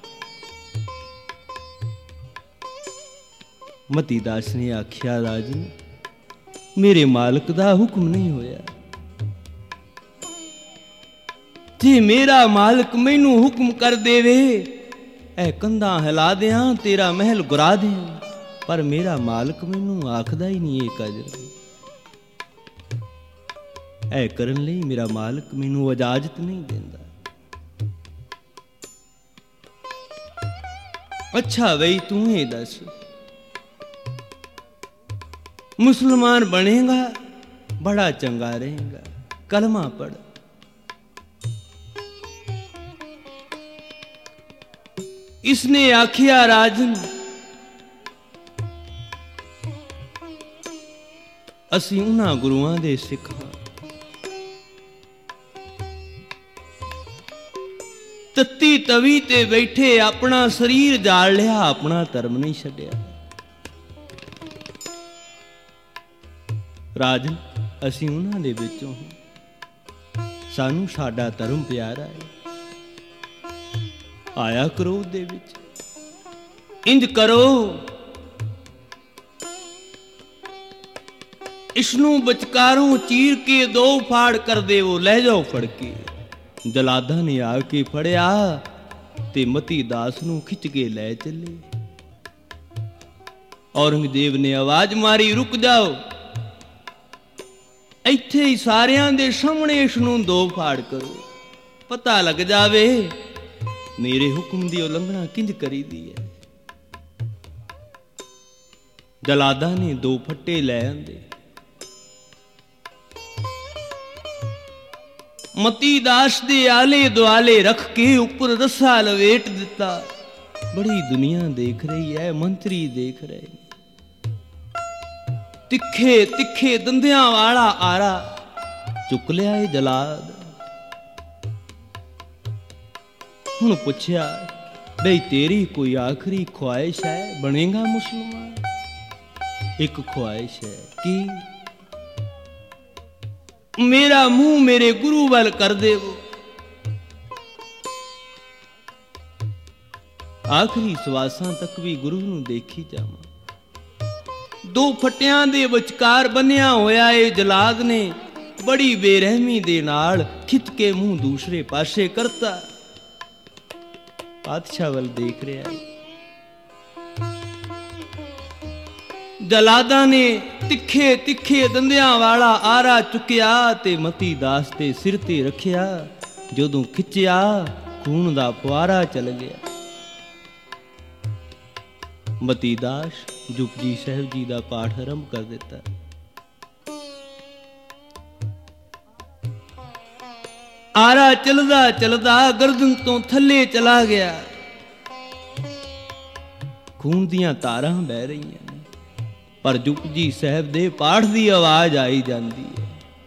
ਮਤੀ ਦਾਸ ਨੇ ਆਖਿਆ, ਰਾਜਨ ਮੇਰੇ ਮਾਲਕ ਦਾ ਹੁਕਮ ਨਹੀਂ ਹੋਇਆ। ਜੇ ਮੇਰਾ ਮਾਲਕ ਮੈਨੂੰ ਹੁਕਮ ਕਰ ਦੇਵੇ, ਇਹ ਕੰਧਾਂ ਹਿਲਾ ਦਿਆਂ, ਤੇਰਾ ਮਹਿਲ ਗੁਰਾ ਦਿਆਂ, ਪਰ ਮੇਰਾ ਮਾਲਕ ਮੈਨੂੰ ਆਖਦਾ ਹੀ ਨਹੀਂ ਇਹ ਕਾਜਰ। ਇਹ ਕਰਨ ਲਈ ਮੇਰਾ ਮਾਲਕ ਮੈਨੂੰ ਇਜਾਜ਼ਤ ਨਹੀਂ ਦਿੰਦਾ। ਅੱਛਾ ਬਈ ਤੂੰ ਇਹ ਦੱਸ, ਮੁਸਲਮਾਨ ਬਣੇਗਾ, ਬੜਾ ਚੰਗਾ ਰਹੇਗਾ, ਕਲਮਾ ਪੜ੍ਹ। ਇਸਨੇ ਆਖਿਆ, ਰਾਜਨ ਅਸੀਂ ਉਹਨਾਂ ਗੁਰੂਆਂ ਦੇ ਸਿੱਖ ਹਾਂ, ਤੱਤੀ ਤਵੀ ਤੇ ਬੈਠੇ ਆਪਣਾ ਸਰੀਰ ਜਾਲ ਲਿਆ, ਆਪਣਾ ਧਰਮ ਨਹੀਂ ਛੱਡਿਆ। ਰਾਜਨ ਅਸੀਂ ਉਹਨਾਂ ਦੇ ਵਿੱਚੋਂ ਹਾਂ, ਸਾਨੂੰ ਸਾਡਾ ਧਰਮ ਪਿਆਰਾ ਹੈ। ਆਇਆ ਕਰੋਧ ਦੇ ਵਿੱਚ, ਇੰਜ ਕਰੋ ਇਸਨੂੰ ਵਿਚਕਾਰੋਂ ਚੀਰ ਕੇ ਦੋ ਫਾੜ ਕਰ ਦੇਵੋ, ਲੈ ਜਾਓ ਫੜ ਕੇ। ਜਲਾਦਾ ਨੇ ਆ ਕੇ ਫੜਿਆ ਤੇ ਮਤੀ ਦਾਸ ਨੂੰ ਖਿੱਚ ਕੇ ਲੈ ਚੱਲੇ। ਔਰੰਗਜ਼ੇਬ ਨੇ ਆਵਾਜ਼ ਮਾਰੀ, ਰੁਕ ਜਾਓ, ਇੱਥੇ ਹੀ ਸਾਰਿਆਂ ਦੇ ਸਾਹਮਣੇ ਇਸ ਨੂੰ ਦੋ ਫਾੜ ਕਰੋ, ਪਤਾ ਲੱਗ ਜਾਵੇ ਮੇਰੇ ਹੁਕਮ ਦੀ ਉਲੰਘਣਾ ਕਿੰਜ ਕਰੀਦੀ ਹੈ। ਜਲਾਦਾ ਨੇ ਦੋ ਫੱਟੇ ਲੈ ਆਂਦੇ, ਮਤੀ ਦਾਸ ਦੇ ਆਲੇ ਦੁਆਲੇ ਰੱਖ ਕੇ ਉੱਪਰ ਰੱਸਾ ਲਵੇਟ ਦਿੱਤਾ। ਬੜੀ ਦੁਨੀਆ ਦੇਖ ਰਹੀ ਹੈ, ਮੰਤਰੀ ਦੇਖ ਰਹੇ ਨੇ। ਤਿੱਖੇ ਤਿੱਖੇ ਦੰਦਿਆਂ ਵਾਲਾ ਆਰਾ ਚੁੱਕ ਲਿਆ ਇਹ ਜਲਾਦ। ਹੁਣ ਪੁੱਛਿਆ, ਬਈ ਤੇਰੀ ਕੋਈ ਆਖਰੀ ਖੁਆਇਸ਼ ਹੈ, ਬਣੇਗਾ ਮੁਸਲਮਾਨ? ਇੱਕ ਖੁਆਇਸ਼ ਹੈ, ਕੀ? ਮੇਰਾ ਮੂੰਹ ਮੇਰੇ ਗੁਰੂ ਵੱਲ ਕਰ ਦੇਵੋ। ਆਖਰੀ ਸਵਾਸਾਂ ਤੱਕ ਵੀ ਗੁਰੂ ਨੂੰ ਦੇਖੀ ਜਾਵਾਂ। ਦੋ ਫੱਟਿਆਂ ਦੇ ਵਿਚਕਾਰ ਬੰਨਿਆ ਹੋਇਆ ਇਹ ਜਲਾਦ ਨੇ ਬੜੀ ਬੇਰਹਿਮੀ ਦੇ ਨਾਲ ਖਿੱਚ ਕੇ ਮੂੰਹ ਦੂਸਰੇ ਪਾਸੇ ਕਰਤਾ। ਪਾਤਸ਼ਾਹ ਵੱਲ ਦੇਖ ਰਿਹਾ ਹੈ। ਜਲਾਦਾਂ ਨੇ ਤਿੱਖੇ ਤਿੱਖੇ ਦੰਦਿਆਂ ਵਾਲਾ ਆਰਾ ਚੁੱਕਿਆ ਤੇ ਮਤੀ ਦਾਸ ਦੇ ਸਿਰ ਤੇ ਰੱਖਿਆ। ਜਦੋਂ ਖਿੱਚਿਆ ਖੂਨ ਦਾ ਫੁਆਰਾ ਚੱਲ ਗਿਆ। ਮਤੀ ਦਾਸ ਜਪਜੀ ਸਾਹਿਬ ਜੀ ਦਾ ਪਾਠ ਆਰੰਭ ਕਰ ਦਿੱਤਾ। ਆਰਾ ਚਲਦਾ ਚਲਦਾ ਗਰਦਨ ਤੋਂ ਥੱਲੇ ਚਲਾ ਗਿਆ। ਖੂਨ ਦੀਆਂ ਧਾਰਾਂ ਬਹਿ ਰਹੀਆਂ ਨੇ, ਪਰ ਜਪਜੀ ਸਾਹਿਬ ਦੇ ਪਾਠ ਦੀ ਆਵਾਜ਼ ਆਈ ਜਾਂਦੀ ਹੈ।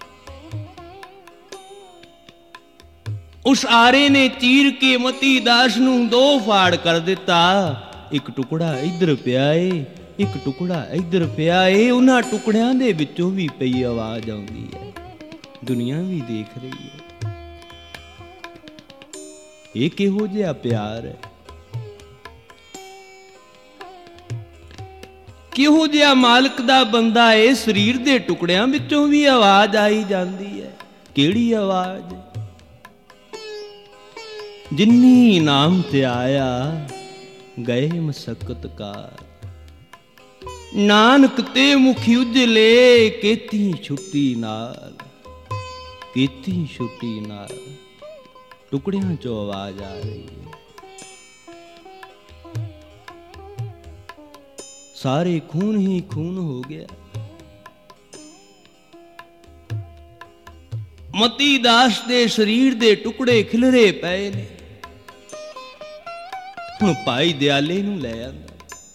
ਉਸ ਆਰੇ ਨੇ ਚੀਰ ਕੇ ਮਤੀ ਦਾਸ ਨੂੰ ਦੋ ਫਾੜ ਕਰ ਦਿੱਤਾ। ਇੱਕ ਟੁਕੜਾ ਇੱਧਰ ਪਿਆ ਏ, ਇੱਕ ਟੁਕੜਾ ਇੱਧਰ ਪਿਆ ਏ। ਉਹਨਾਂ ਟੁਕੜਿਆਂ ਦੇ ਵਿੱਚੋਂ ਵੀ ਪਈ ਆਵਾਜ਼ ਆਉਂਦੀ ਹੈ। ਦੁਨੀਆ ਵੀ ਦੇਖ ਰਹੀ ਹੈ। ਇਹ ਕਿਹੋ ਜਿਹਾ ਪਿਆਰ ਹੈ, ਕਿਹੋ ਜਿਹਾ ਮਾਲਕ ਦਾ ਬੰਦਾ ਏ। ਸਰੀਰ ਦੇ ਟੁਕੜਿਆਂ ਵਿੱਚੋਂ ਵੀ ਆਵਾਜ਼ ਆਈ ਜਾਂਦੀ ਹੈ। ਕਿਹੜੀ ਆਵਾਜ਼? ਜਿੰਨੀ ਨਾਮ ਤੇ ਆਇਆ ਗਏ ਮਸਕਤ ਕਾਰ। ਨਾਨਕ ਤੇ ਮੁਖੀ ਉਜਲੇ ਕੀਤੀ ਛੁੱਟੀ ਨਾਲ, ਕੀਤੀ ਛੁੱਟੀ ਨਾਲ। ਟੁਕੜਿਆਂ ਚੋਂ ਆਵਾਜ਼ ਆ ਰਹੀ ਹੈ, ਸਾਰੇ ਖੂਨ ਹੀ ਖੂਨ ਹੋ ਗਿਆ। ਮਤੀ ਦਾਸ ਦੇ ਸਰੀਰ ਦੇ ਟੁਕੜੇ ਖਿਲਰੇ ਪਏ ਨੇ। ਹੁਣ ਭਾਈ ਦਿਆਲੇ ਨੂੰ ਲੈ ਆਂਦਾ,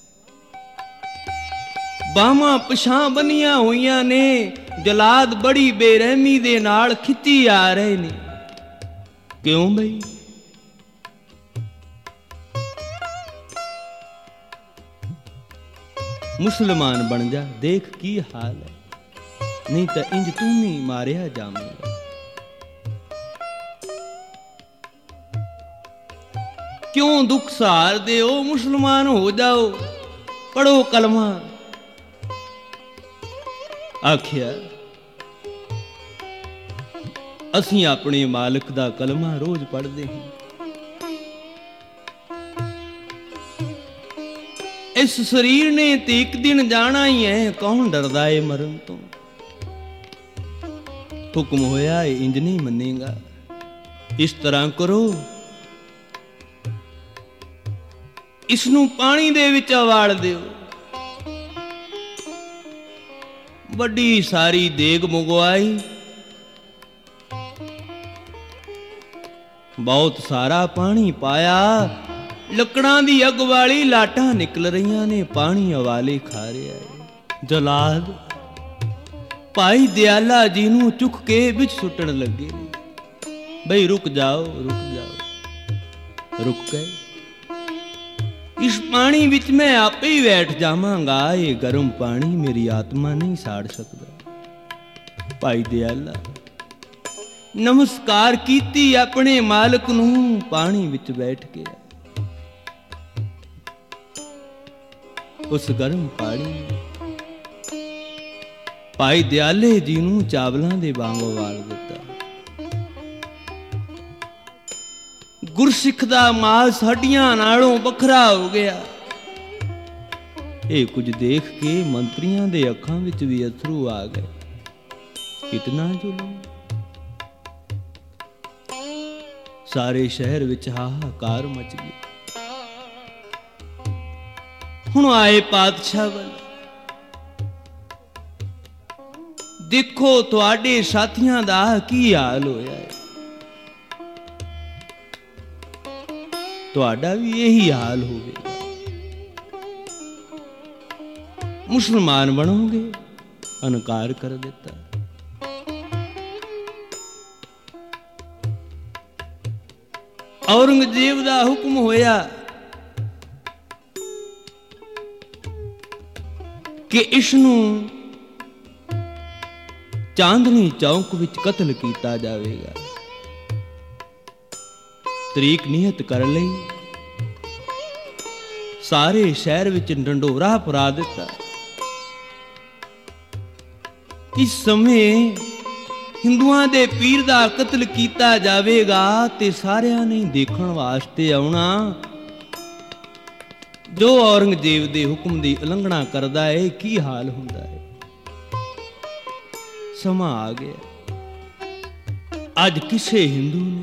ਬਾਹਾਂ ਪਿਛਾਂ ਬੰਨੀਆਂ ਹੋਈਆਂ ਨੇ। ਜਲਾਦ ਬੜੀ ਬੇਰਹਿਮੀ ਦੇ ਨਾਲ ਖਿੱਚੀ ਆ ਰਹੇ ਨੇ। ਕਿਉਂ ਬਈ? ਮੁਸਲਮਾਨ ਬਣ ਜਾ, ਦੇਖ ਕੀ ਹਾਲ ਹੈ, ਨਹੀਂ ਤਾਂ ਇੰਜ ਤੂੰ ਵੀ ਮਾਰਿਆ ਜਾਵੇਂਗਾ। ਕਿਉਂ ਦੁੱਖ ਸਹਾਰਦੇ ਹੋ? ਮੁਸਲਮਾਨ ਹੋ ਜਾਓ, ਪੜੋ ਕਲਮਾ। ਆਖਿਆ, ਅਸੀਂ ਆਪਣੇ ਮਾਲਕ ਦਾ ਕਲਮਾ ਰੋਜ਼ ਪੜ੍ਹਦੇ ਹਾਂ। ਇਸ ਸਰੀਰ ਨੇ ਤੇ ਇੱਕ ਦਿਨ ਜਾਣਾ ਹੀ ਹੈ, ਕੌਣ ਡਰਦਾ ਏ ਮਰਨ ਤੋਂ? ਹੁਕਮ ਹੋਇਆ ਏ, ਇੰਜ ਨਹੀਂ ਮੰਨੇਗਾ। ਇਸ ਤਰ੍ਹਾਂ ਕਰੋ, ਇਸ ਨੂੰ ਪਾਣੀ ਦੇ ਵਿੱਚ ਉਬਾਲ ਦਿਓ। ਵੱਡੀ ਸਾਰੀ ਦੇਗ ਮੰਗਵਾਈ, ਬਹੁਤ ਸਾਰਾ ਪਾਣੀ ਪਾਇਆ। ਲੱਕੜਾਂ ਦੀ ਅੱਗ ਵਾਲੀ ਲਾਟਾਂ ਨਿਕਲ ਰਹੀਆਂ ਨੇ, ਪਾਣੀ ਉਬਾਲੇ ਖਾ ਰਿਹਾ ਹੈ। ਜਲਾਦ ਭਾਈ ਦਿਆਲਾ ਜੀ ਨੂੰ ਚੁੱਕ ਕੇ ਵਿੱਚ ਸੁੱਟਣ ਲੱਗੇ। ਬਈ ਰੁਕ ਜਾਓ, ਰੁਕ ਜਾਓ। ਰੁਕ ਗਏ। ਇਸ ਪਾਣੀ ਵਿੱਚ ਮੈਂ ਆਪੇ ਹੀ ਬੈਠ ਜਾਵਾਂਗਾ। ਇਹ ਗਰਮ ਪਾਣੀ ਮੇਰੀ ਆਤਮਾ ਨਹੀਂ ਸਾੜ ਸਕਦਾ। ਭਾਈ ਦਿਆਲਾ ਨਮਸਕਾਰ ਕੀਤੀ ਆਪਣੇ ਮਾਲਕ ਨੂੰ, ਪਾਣੀ ਵਿੱਚ ਬੈਠ ਕੇ। ਉਸ ਗਰਮ ਪਾਣੀ ਭਾਈ ਦਿਆਲੇ ਜੀ ਨੂੰ ਚਾਵਲਾਂ ਦੇ ਵਾਂਗ ਉਬਾਲ ਦਿੱਤਾ। ਗੁਰਸਿੱਖ ਦਾ ਮਾਸ ਹੱਡੀਆਂ ਨਾਲੋਂ ਵੱਖਰਾ ਹੋ ਗਿਆ। ਇਹ ਕੁਝ ਦੇਖ ਕੇ ਮੰਤਰੀਆਂ ਦੇ ਅੱਖਾਂ ਵਿੱਚ ਵੀ ਅਥਰੂ ਆ ਗਏ। ਕਿਤਨਾ ਜ਼ੁਲਮ! ਸਾਰੇ ਸ਼ਹਿਰ ਵਿੱਚ ਹਾਹਾਕਾਰ ਮਚ ਗਈ। ਹੁਣ ਆਏ ਪਾਤਸ਼ਾਹ ਵੱਲ। ਦੇਖੋ ਤੁਹਾਡੇ ਸਾਥੀਆਂ ਦਾ ਕੀ ਹਾਲ ਹੋਇਆ ਹੈ। ਤੁਹਾਡਾ ਵੀ ਇਹੀ ਹਾਲ ਹੋਵੇਗਾ। ਮੁਸਲਮਾਨ ਬਣੋਗੇ? ਇਨਕਾਰ ਕਰ ਦਿੱਤਾ। ਔਰੰਗਜ਼ੇਬ ਦਾ ਹੁਕਮ ਹੋਇਆ ਕਿ ਇਸ ਨੂੰ ਚਾਂਦਨੀ ਚੌਕ ਵਿੱਚ ਕਤਲ ਕੀਤਾ ਜਾਵੇਗਾ। ਤਰੀਕ ਨਿਯਤ ਕਰ ਲਈ। ਸਾਰੇ ਸ਼ਹਿਰ ਵਿੱਚ ਢੰਡੋਰਾ ਪਰਾ ਦਿੱਤਾ। ਇਸ ਸਮੇਂ ਹਿੰਦੂਆਂ ਦੇ ਪੀਰ ਦਾ ਕਤਲ ਕੀਤਾ ਜਾਵੇਗਾ ਤੇ ਸਾਰਿਆਂ ਨੇ ਦੇਖਣ ਵਾਸਤੇ ਆਉਣਾ। ਜੋ ਔਰੰਗਜ਼ੇਬ ਦੇ ਹੁਕਮ ਦੀ ਉਲੰਘਣਾ ਕਰਦਾ ਹੈ, ਕੀ ਹਾਲ ਹੁੰਦਾ ਹੈ। ਸਮਾਂ ਆ ਗਿਆ। ਅੱਜ ਕਿਸੇ ਹਿੰਦੂ ਨੇ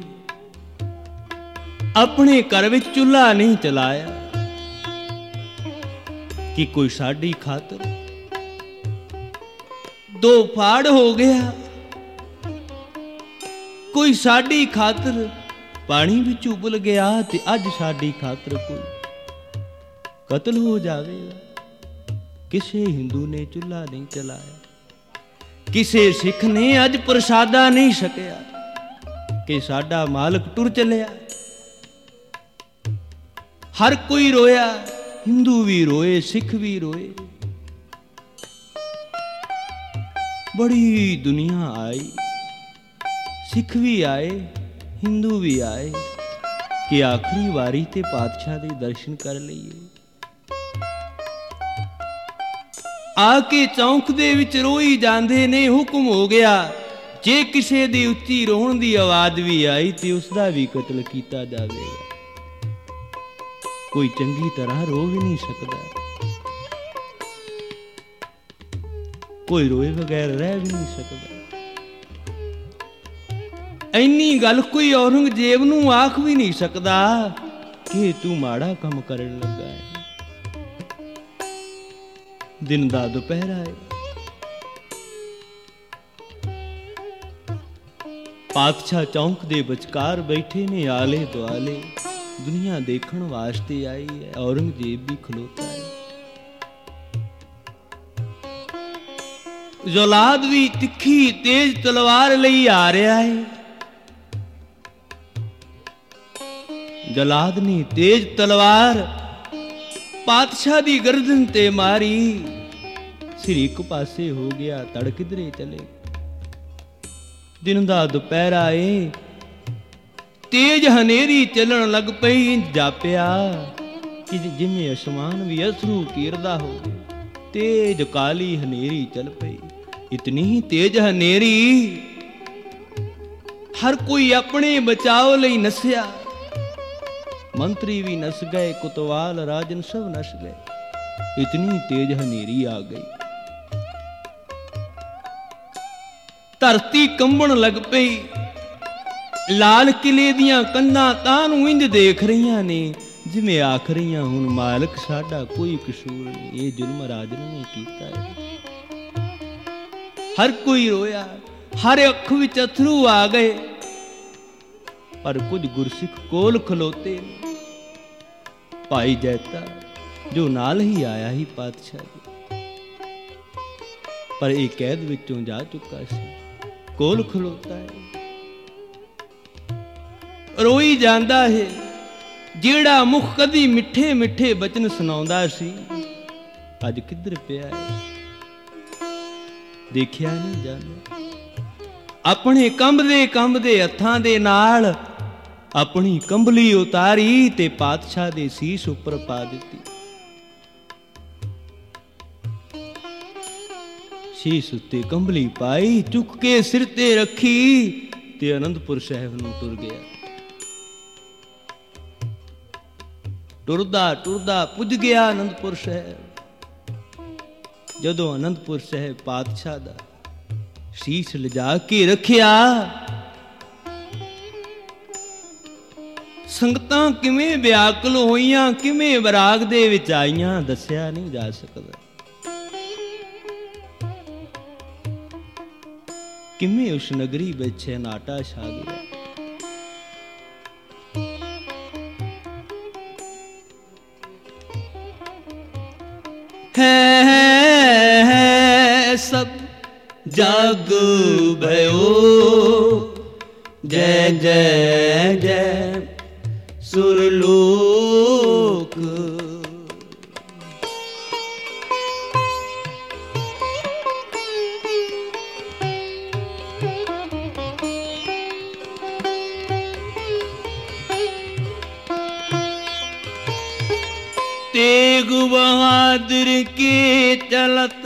ਆਪਣੇ ਘਰ ਵਿੱਚ ਚੁੱਲ੍ਹਾ ਨਹੀਂ ਚਲਾਇਆ ਕਿ ਕੋਈ ਸਾਡੀ ਖਾਤਰ। ਦੋ ਫਾੜ ਹੋ ਗਿਆ। ਕੋਈ ਸਾਡੀ ਖਾਤਰ ਪਾਣੀ ਵਿੱਚ ਉਬਲ ਗਿਆ ਤੇ ਅੱਜ ਸਾਡੀ ਖਾਤਰ ਕੋਈ ਕਤਲ ਹੋ ਜਾਵੇਗਾ। ਕਿਸੇ ਹਿੰਦੂ ਨੇ ਚੁੱਲ੍ਹਾ ਨਹੀਂ ਚਲਾਇਆ। ਕਿਸੇ ਸਿੱਖ ਨੇ ਅੱਜ ਪ੍ਰਸ਼ਾਦਾ ਨਹੀਂ ਛਕਿਆ ਕਿ ਸਾਡਾ ਮਾਲਕ ਟੁਰ ਚੱਲਿਆ। ਹਰ ਕੋਈ ਰੋਇਆ। ਹਿੰਦੂ ਵੀ ਰੋਏ, ਸਿੱਖ ਵੀ ਰੋਏ। ਬੜੀ ਦੁਨੀਆ ਆਈ। ਸਿੱਖ ਵੀ ਆਏ, ਹਿੰਦੂ ਵੀ ਆਏ ਕਿ ਆਖਰੀ ਵਾਰੀ ਤੇ ਪਾਤਸ਼ਾਹ ਦੇ ਦਰਸ਼ਨ ਕਰ ਲਈਏ। ਆ ਕੇ ਚੌਂਕ ਦੇ ਵਿੱਚ ਰੋਈ ਜਾਂਦੇ ਨੇ। ਹੁਕਮ ਹੋ ਗਿਆ, ਜੇ ਕਿਸੇ ਦੀ ਉੱਚੀ ਰੋਣ ਦੀ ਆਵਾਜ਼ ਵੀ ਆਈ ਤੇ ਉਸ ਦਾ ਵੀ ਕਤਲ ਕੀਤਾ ਜਾਵੇਗਾ। ਕੋਈ ਚੰਗੀ ਤਰ੍ਹਾਂ ਰੋ ਵੀ ਨਹੀਂ ਸਕਦਾ, ਕੋਈ ਰੋਏ ਬਗੈਰ ਰਹਿ ਵੀ ਨਹੀਂ ਸਕਦਾ। ਇੰਨੀ ਗੱਲ ਕੋਈ ਔਰੰਗਜ਼ੇਬ ਨੂੰ ਆਖ ਵੀ ਨਹੀਂ ਸਕਦਾ ਕਿ ਤੂੰ ਮਾੜਾ ਕੰਮ ਕਰਨ ਲੱਗਾ ਹੈ। ਦਿਨ ਦਾ ਦੁਪਹਿਰਾ ਹੈ, ਪਾਤਸ਼ਾਹ ਚੌਂਕ ਦੇ ਵਿਚਕਾਰ ਬੈਠੇ ਨੇ, ਆਲੇ ਦੁਆਲੇ ਦੁਨੀਆ ਦੇਖਣ ਵਾਸਤੇ ਆਈ ਹੈ। ਔਰੰਗਜ਼ੇਬ ਵੀ ਖਲੋਤਾ ਹੈ, ਜਲਾਦ ਵੀ ਤਿੱਖੀ ਤੇਜ਼ ਤਲਵਾਰ ਲਈ ਆ ਰਿਹਾ ਹੈ। ਜਲਾਦ ਨੇ ਤੇਜ਼ ਤਲਵਾਰ ਪਾਤਸ਼ਾਹ ਦੀ ਗਰਦਨ ਤੇ ਮਾਰੀ। ਸਿਰ ਇੱਕ ਪਾਸੇ ਹੋ ਗਿਆ, ਤੜ ਕਿਧਰੇ ਚਲੇ। ਦਿਨ ਦਾ ਦੁਪਹਿਰਾ ਏ, ਤੇਜ਼ ਹਨੇਰੀ ਚੱਲਣ ਲੱਗ ਪਈ। ਇੰਜ ਜਾਪਿਆ ਕਿ ਜਿਵੇਂ ਅਸਮਾਨ ਵੀ ਅਸਰੂ ਕੀਰਦਾ ਹੋਵੇ। ਤੇਜ਼ ਕਾਲੀ ਹਨੇਰੀ ਚੱਲ ਪਈ, ਇਤਨੀ ਹੀ ਤੇਜ਼ ਹਨੇਰੀ ਹਰ ਕੋਈ ਆਪਣੇ ਬਚਾਓ ਲਈ ਨੱਸਿਆ। ਮੰਤਰੀ ਵੀ ਨਸ ਗਏ, ਕੁਤਵਾਲ ਰਾਜਨ ਸਭ ਨਸ ਗਏ, ਇਤਨੀ ਤੇਜ਼ ਹਨੇਰੀ ਆ ਗਈ। ਧਰਤੀ ਕੰਬਣ ਲੱਗ ਪਈ। ਲਾਲ ਕਿਲੇ ਦੀਆਂ ਕੰਧਾਂ ਤਾਂ ਨੂੰ ਇੰਜ ਦੇਖ ਰਹੀਆਂ ਨੇ ਜਿਵੇਂ ਆਖ ਰਹੀਆਂ, ਹੁਣ ਮਾਲਕ ਸਾਡਾ ਕੋਈ ਕਸੂਰ ਨਹੀਂ, ਇਹ ਜ਼ੁਲਮ ਰਾਜਨ ਨੇ ਕੀਤਾ ਹੈ। ਹਰ ਕੋਈ ਰੋਇਆ, ਹਰ ਅੱਖ ਵਿੱਚ ਅਥਰੂ ਆ ਗਏ। ਪਰ ਕੁਝ ਗੁਰਸਿੱਖ ਕੋਲ ਖਲੋਤੇ ਨੇ। ਭਾਈ ਜੈਤਾ ਜੋ ਨਾਲ ਹੀ ਆਇਆ ਹੀ ਪਾਤਸ਼ਾਹ ਦੇ, ਪਰ ਇਹ ਕੈਦ ਵਿੱਚੋਂ ਜਾ ਚੁੱਕਾ ਸੀ, ਕੋਲ ਖਲੋਤਾ ਹੈ, ਰੋਈ ਜਾਂਦਾ ਹੈ। ਜਿਹੜਾ ਮੁਖ ਕਦੀ ਮਿੱਠੇ ਮਿੱਠੇ ਬਚਨ ਸੁਣਾਉਂਦਾ ਸੀ, ਅੱਜ ਕਿੱਧਰ ਪਿਆ ਹੈ, ਦੇਖਿਆ ਨਹੀਂ ਜਾਂਦਾ। ਆਪਣੇ ਕੰਬਦੇ ਹੱਥਾਂ ਦੇ ਨਾਲ ਆਪਣੀ ਕੰਬਲੀ ਉਤਾਰੀ ਤੇ ਪਾਤਸ਼ਾਹ ਦੇ ਸੀਸ ਉੱਪਰ ਪਾ ਦਿੱਤੀ। ਸੀਸ ਉੱਤੇ ਕੰਬਲੀ ਪਾਈ, ਚੁੱਕ ਕੇ ਸਿਰ ਤੇ ਰੱਖੀ ਤੇ ਅਨੰਦਪੁਰ ਸਾਹਿਬ ਨੂੰ ਤੁਰ ਗਿਆ। ਟੁਰਦਾ ਟੁਰਦਾ ਪੁੱਜ ਗਿਆ ਅਨੰਦਪੁਰ ਸਾਹਿਬ। ਜਦੋਂ ਅਨੰਦਪੁਰ ਸਾਹਿਬ ਪਾਤਸ਼ਾਹ ਦਾ ਸੀਸ ਲਿਜਾ ਕੇ ਰੱਖਿਆ, ਸੰਗਤਾਂ ਕਿਵੇਂ ਵਿਆਕੁਲ ਹੋਈਆਂ, ਕਿਵੇਂ ਵਿਰਾਗ ਦੇ ਵਿੱਚ ਆਈਆਂ, ਦੱਸਿਆ ਨਹੀਂ ਜਾ ਸਕਦਾ। ਕਿਵੇਂ ਉਸ ਨਗਰੀ ਵਿੱਚ ਸਨਾਟਾ ਛਾ ਗਿਆ। ਹੈ ਸਭ ਜਗ ਭਇਓ, ਜੈ ਜੈ ਜੈ ਸੁਰਲੋਕ। तेग बहादुर के चलत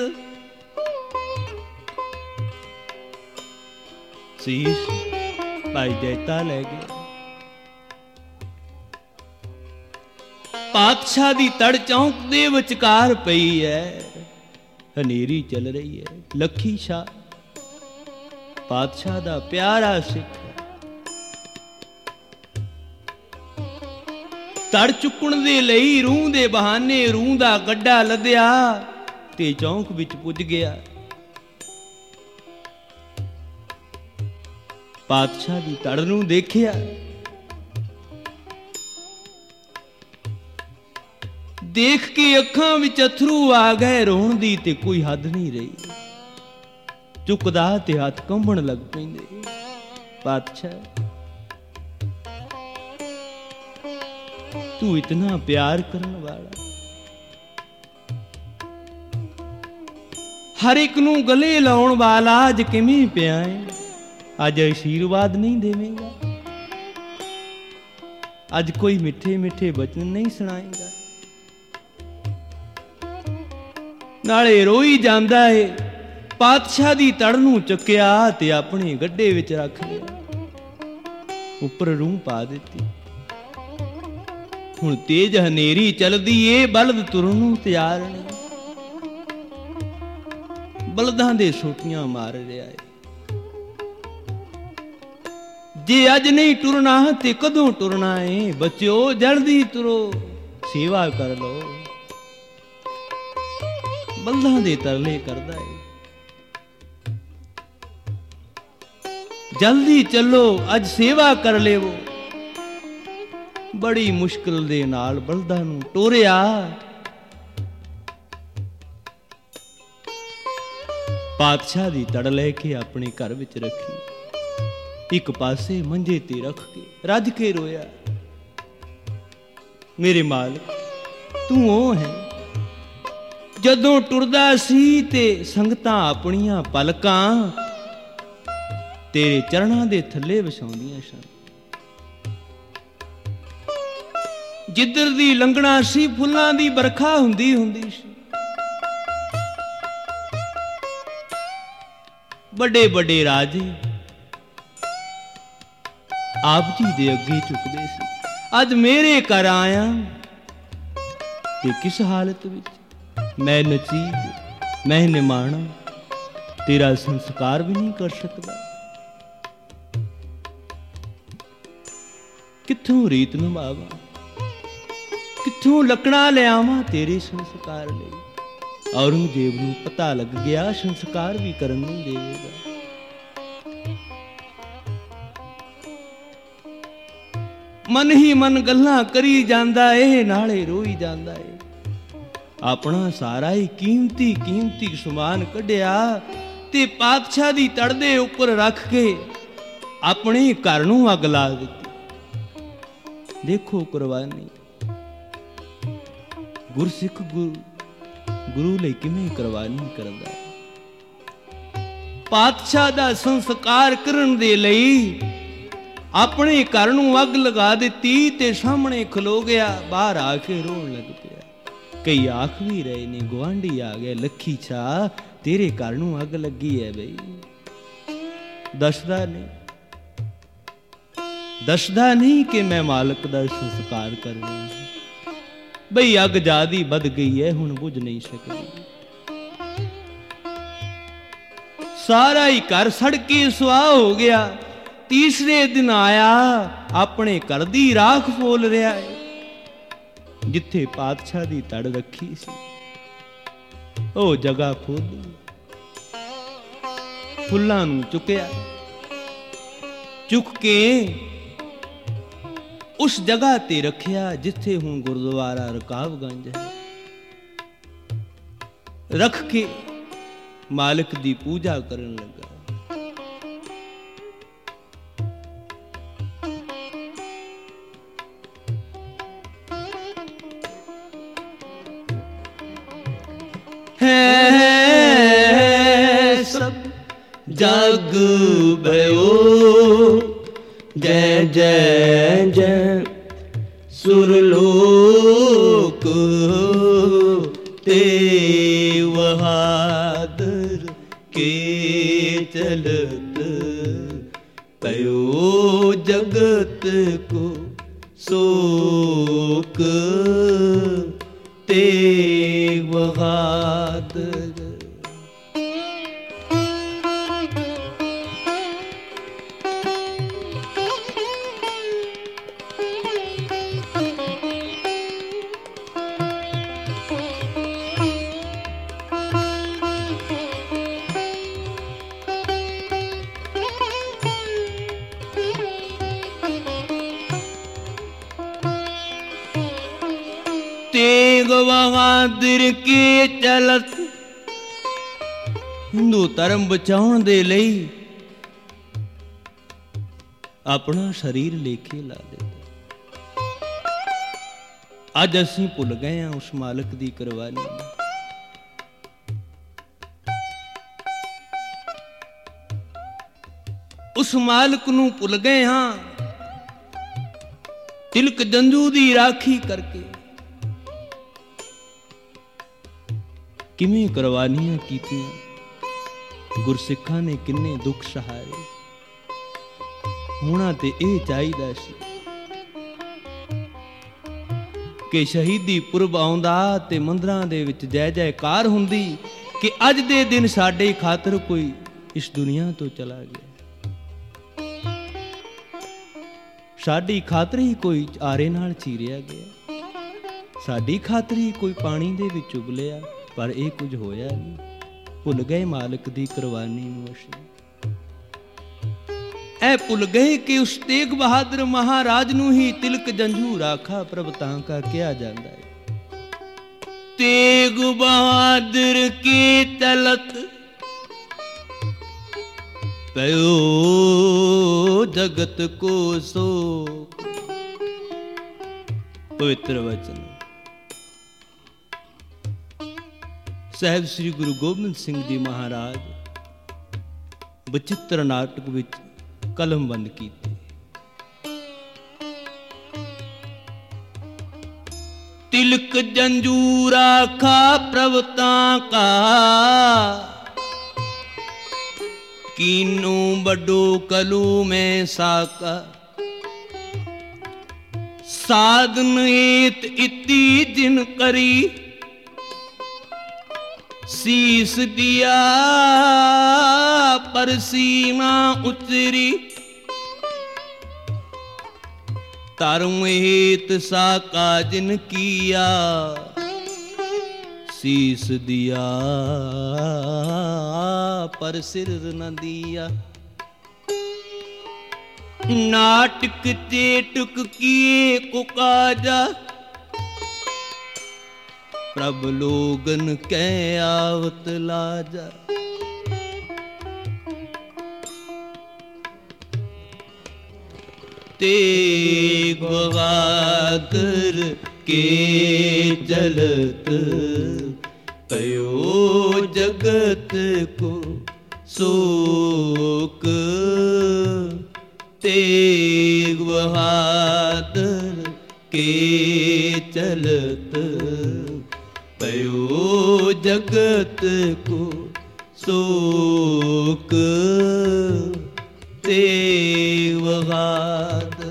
शीश भाई जैता ले गया। पातशाह दी तड़ चौंक दे विचकार पई है, हनेरी चल रही है। लखी शाह पातशाह दा प्यारा सिख ਤੜ ਚੁੱਕਣ ਦੇ ਲਈ ਰੂਹ ਦੇ ਬਹਾਨੇ ਰੂਹ ਦਾ ਗੱਡਾ ਲੱਦਿਆ ਤੇ ਚੌਂਕ ਵਿੱਚ ਪੁੱਜ ਗਿਆ। ਪਾਤਸ਼ਾਹ ਦੀ ਤੜ ਨੂੰ ਦੇਖਿਆ, ਦੇਖ ਕੇ ਅੱਖਾਂ ਵਿੱਚ ਅਥਰੂ ਆ ਗਏ। ਰੋਣ ਦੀ ਤੇ ਕੋਈ ਹੱਦ ਨਹੀਂ ਰਹੀ। ਚੁੱਕਦਾ ਤੇ ਹੱਥ ਕੰਬਣ ਲੱਗ ਪੈਂਦੇ। ਪਾਤਸ਼ਾਹ तू इतना प्यार करने वाला, हर एक नू गले लाउण वाला, अज किवें पिया है? अज आशीर्वाद नहीं देवेगा? अज कोई मिठे मिठे वचन नहीं सुनाएगा? नाले रोई जांदा है। पातशाह दी तड़ नू चुक्या ते अपने गड्डे विच रख लिया, उपर रूह पा दित्ती। ਹੁਣ ਤੇਜ ਹਨੇਰੀ ਚਲਦੀ ਏ, ਬਲਦ ਤੁਰਨ ਨੂੰ ਤਿਆਰ ਨਹੀਂ। ਬਲਦਾਂ ਦੇ ਸੋਟੀਆਂ ਮਾਰ ਰਿਹਾ ਏ। ਜੇ ਅੱਜ ਨਹੀਂ ਟੁਰਨਾ ਤੇ ਕਦੋਂ ਟੁਰਨਾ ਏ? ਬੱਚਿਓ ਜਲਦੀ ਤੁਰੋ, ਸੇਵਾ ਕਰ ਲੋ। ਬਲਦਾਂ ਦੇ ਤਰਲੇ ਕਰਦਾ ਏ। ਜਲਦੀ ਚੱਲੋ, ਅੱਜ ਸੇਵਾ ਕਰ ਲੇਵੋ। ਬੜੀ ਮੁਸ਼ਕਿਲ ਦੇ ਨਾਲ ਬਲਦਾਂ ਨੂੰ ਟੋਰਿਆ। ਪਾਤਸ਼ਾਹ ਦੀ ਤੜ ਲੈ ਕੇ ਆਪਣੇ ਘਰ ਵਿੱਚ ਰੱਖੀ। ਇੱਕ ਪਾਸੇ ਮੰਜੇ ਤੇ ਰੱਖ ਕੇ ਰੱਜ ਕੇ ਰੋਇਆ, ਮੇਰੇ ਮਾਲਕ ਤੂੰ ਉਹ ਹੈ ਜਦੋਂ ਟੁਰਦਾ ਸੀ ਤੇ ਸੰਗਤਾਂ ਆਪਣੀਆਂ ਪਲਕਾਂ ਤੇਰੇ ਚਰਨਾਂ ਦੇ ਥੱਲੇ ਵਿਛਾਉਂਦੀਆਂ ਸਨ। ਜਿੱਧਰ ਦੀ ਲੰਘਣਾ ਸੀ ਫੁੱਲਾਂ ਦੀ ਬਰਖਾ ਹੁੰਦੀ ਸੀ। ਵੱਡੇ ਵੱਡੇ ਰਾਜੇ ਆਪ ਜੀ ਦੇ ਅੱਗੇ ਝੁਕਦੇ ਸੀ। ਅੱਜ ਮੇਰੇ ਘਰ ਆਇਆ ਤੇ ਕਿਸ ਹਾਲਤ ਵਿੱਚ? ਮੈਂ ਨਚੀਬ, ਮੈਂ ਨਿਮਾਣਾ, ਤੇਰਾ ਸੰਸਕਾਰ ਵੀ ਨਹੀਂ ਕਰ ਸਕਦਾ। ਕਿੱਥੋਂ ਰੀਤ ਨਿਭਾਵਾਂ, ਕਿੱਥੋਂ ਲੱਕੜਾਂ ਲਿਆਵਾਂ ਤੇਰੇ ਸੰਸਕਾਰ ਲਈ? ਔਰੰਗਜ਼ੇਬ ਨੂੰ ਪਤਾ ਲੱਗ ਗਿਆ ਸੰਸਕਾਰ ਵੀ ਕਰਨ ਨਹੀਂ ਦੇਵੇਗਾ। ਮਨ ਹੀ ਮਨ ਗੱਲਾਂ ਕਰੀ ਜਾਂਦਾ ਏ, ਨਾਲੇ ਰੋਈ ਜਾਂਦਾ ਏ। ਆਪਣਾ ਸਾਰਾ ਹੀ ਕੀਮਤੀ ਸਮਾਨ ਕੱਢਿਆ ਤੇ ਪਾਤਸ਼ਾਹ ਦੀ ਤੜ ਦੇ ਉੱਪਰ ਰੱਖ ਕੇ ਆਪਣੇ ਘਰ ਨੂੰ ਅੱਗ ਲਾ ਦਿੱਤੀ। ਦੇਖੋ ਕੁਰਬਾਨੀ, ਗੁਰਸਿੱਖ ਗੁਰੂ ਲਈ ਕਿਵੇਂ ਕੁਰਬਾਨੀ ਕਰਦਾ। ਪਾਤਸ਼ਾਹ ਦਾ ਸੰਸਕਾਰ ਕਰਨ ਦੇ ਲਈ ਆਪਣੇ ਘਰ ਨੂੰ ਅੱਗ ਲਗਾ ਦਿੱਤੀ ਤੇ ਸਾਹਮਣੇ ਖਲੋ ਗਿਆ। ਬਾਹਰ ਆ ਕੇ ਰੋਣ ਲੱਗ ਪਿਆ। ਕਈ ਆਖ ਵੀ ਰਹੇ ਨੇ ਗੁਆਂਢੀ ਆ ਗਏ, ਲੱਖੀ ਛਾ ਤੇਰੇ ਘਰ ਨੂੰ ਅੱਗ ਲੱਗੀ ਹੈ ਬਈ। ਦੱਸਦਾ ਨਹੀਂ ਕਿ ਮੈਂ ਮਾਲਕ ਦਾ ਸੰਸਕਾਰ ਕਰ ਰਿਹਾ ਬਈ। ਅੱਗ ਜ਼ਿਆਦੀ ਵੱਧ ਗਈ ਹੈ, ਹੁਣ ਬੁਝ ਨਹੀਂ ਸਕਦੀ। ਸਾਰਾ ਹੀ ਘਰ ਸੜ ਕੇ ਸੁਆਹ ਹੋ ਗਿਆ। ਤੀਸਰੇ ਦਿਨ ਆਇਆ, ਆਪਣੇ ਘਰ ਦੀ ਰਾਖ ਫੋਲ ਰਿਹਾ ਹੈ। ਜਿੱਥੇ ਪਾਤਸ਼ਾਹ ਦੀ ਤੜ ਰੱਖੀ ਸੀ ਉਹ ਜਗ੍ਹਾ ਖੋਦੀ, ਫੁੱਲਾਂ ਨੂੰ ਚੁੱਕਿਆ, ਚੁੱਕ ਕੇ ਉਸ ਜਗ੍ਹਾ ਤੇ ਰੱਖਿਆ ਜਿੱਥੇ ਹੁਣ ਗੁਰਦੁਆਰਾ ਰਕਾਬਗੰਜ ਹੈ। ਰੱਖ ਕੇ ਮਾਲਕ ਦੀ ਪੂਜਾ ਕਰਨ ਲੱਗਾ। ਸਭ ਜਗ ਭਇਓ ਜੈ ਜੈ ਜੈ ਸੁਰਲੋਕ ਤੇ ਬਹਾਦਰ ਕੇ ਚਲਤ ਭਇਓ ਜਗਤ ਕੋ ਸ਼ੋਕ ਤੇ ਬਹਾਦਰ। तेग बहादुर के चलत हिंदू धर्म बचाउण दे लई अपना शरीर लेखे ला दिता। अज असीं भुल गए हां उस मालिक दी कुर्बानी। उस मालिक नूं भुल गए हां तिलक जंजू दी राखी करके। किवें कुर्बानियां कीतियां, गुरसिखां ने किन्ने दुख सहारे। होना ते इह चाहीदा सी कि शहीदी पुरब आउंदा ते मंदिरां दे विच जय जयकार हुंदी कि अज दे दिन साडे खातर कोई इस दुनिया तो चला गया, साडी खातर ही कोई आरे नाल चीरिया गया, साडी खातर ही कोई पानी दे विच उबलिया, पर यह कुछ होया नहीं। भुल गए मालिक दी कुर्बानी नूं असीं, ऐ भुल गए कि उस तेग बहादुर महाराज नूं ही तिलक जंझू राखा प्रभ तां का किया जांदा है। तेग बहादुर के तलक पयो जगत को शोक। पवित्र वचन साहिब श्री गुरु गोबिंद सिंह जी महाराज बचित्र नाटक विच कलमबंद कीते। तिलक जंजू राखा प्रभता का, कीनू बडो कलू में साका, साधन एत इति जिन करी, शीस दिया पर सीना उतरी, धर्म हेत साका जिन किया, शीस दिया पर सिर न दिया। नाटक चेटुक किए कुकाजा, प्रभ लोगन कै आवत लाजा। तेग बहादुर के चलत पयो जगत को शोक। तेग बहादुर के चलत पयो जगत को शोक। तेग बहादुर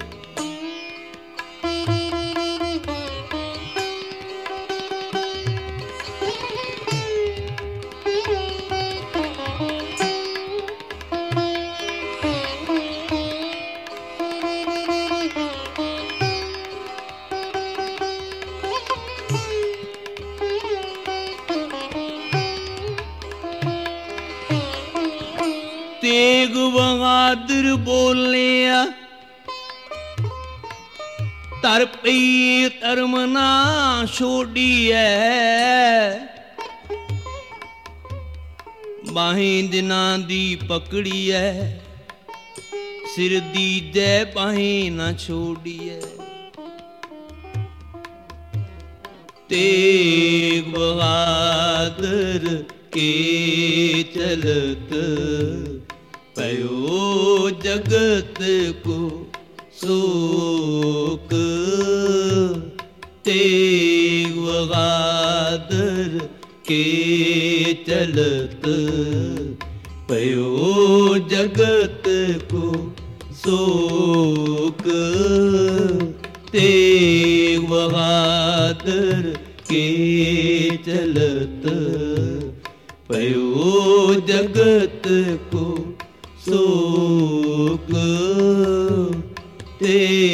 तेग बहादुर बोलिया, तर पई धर्म ना छोड़िए। बाहें जिना दी पकड़िए, सिर दीजे बाहें ना छोड़िए। तेग बहादुर के चलत पयो जगत को शोक। तेग बहादुर के चलत पयो जगत को शोक। तेग बहादुर के चलत पयो जगत को शोक। तेग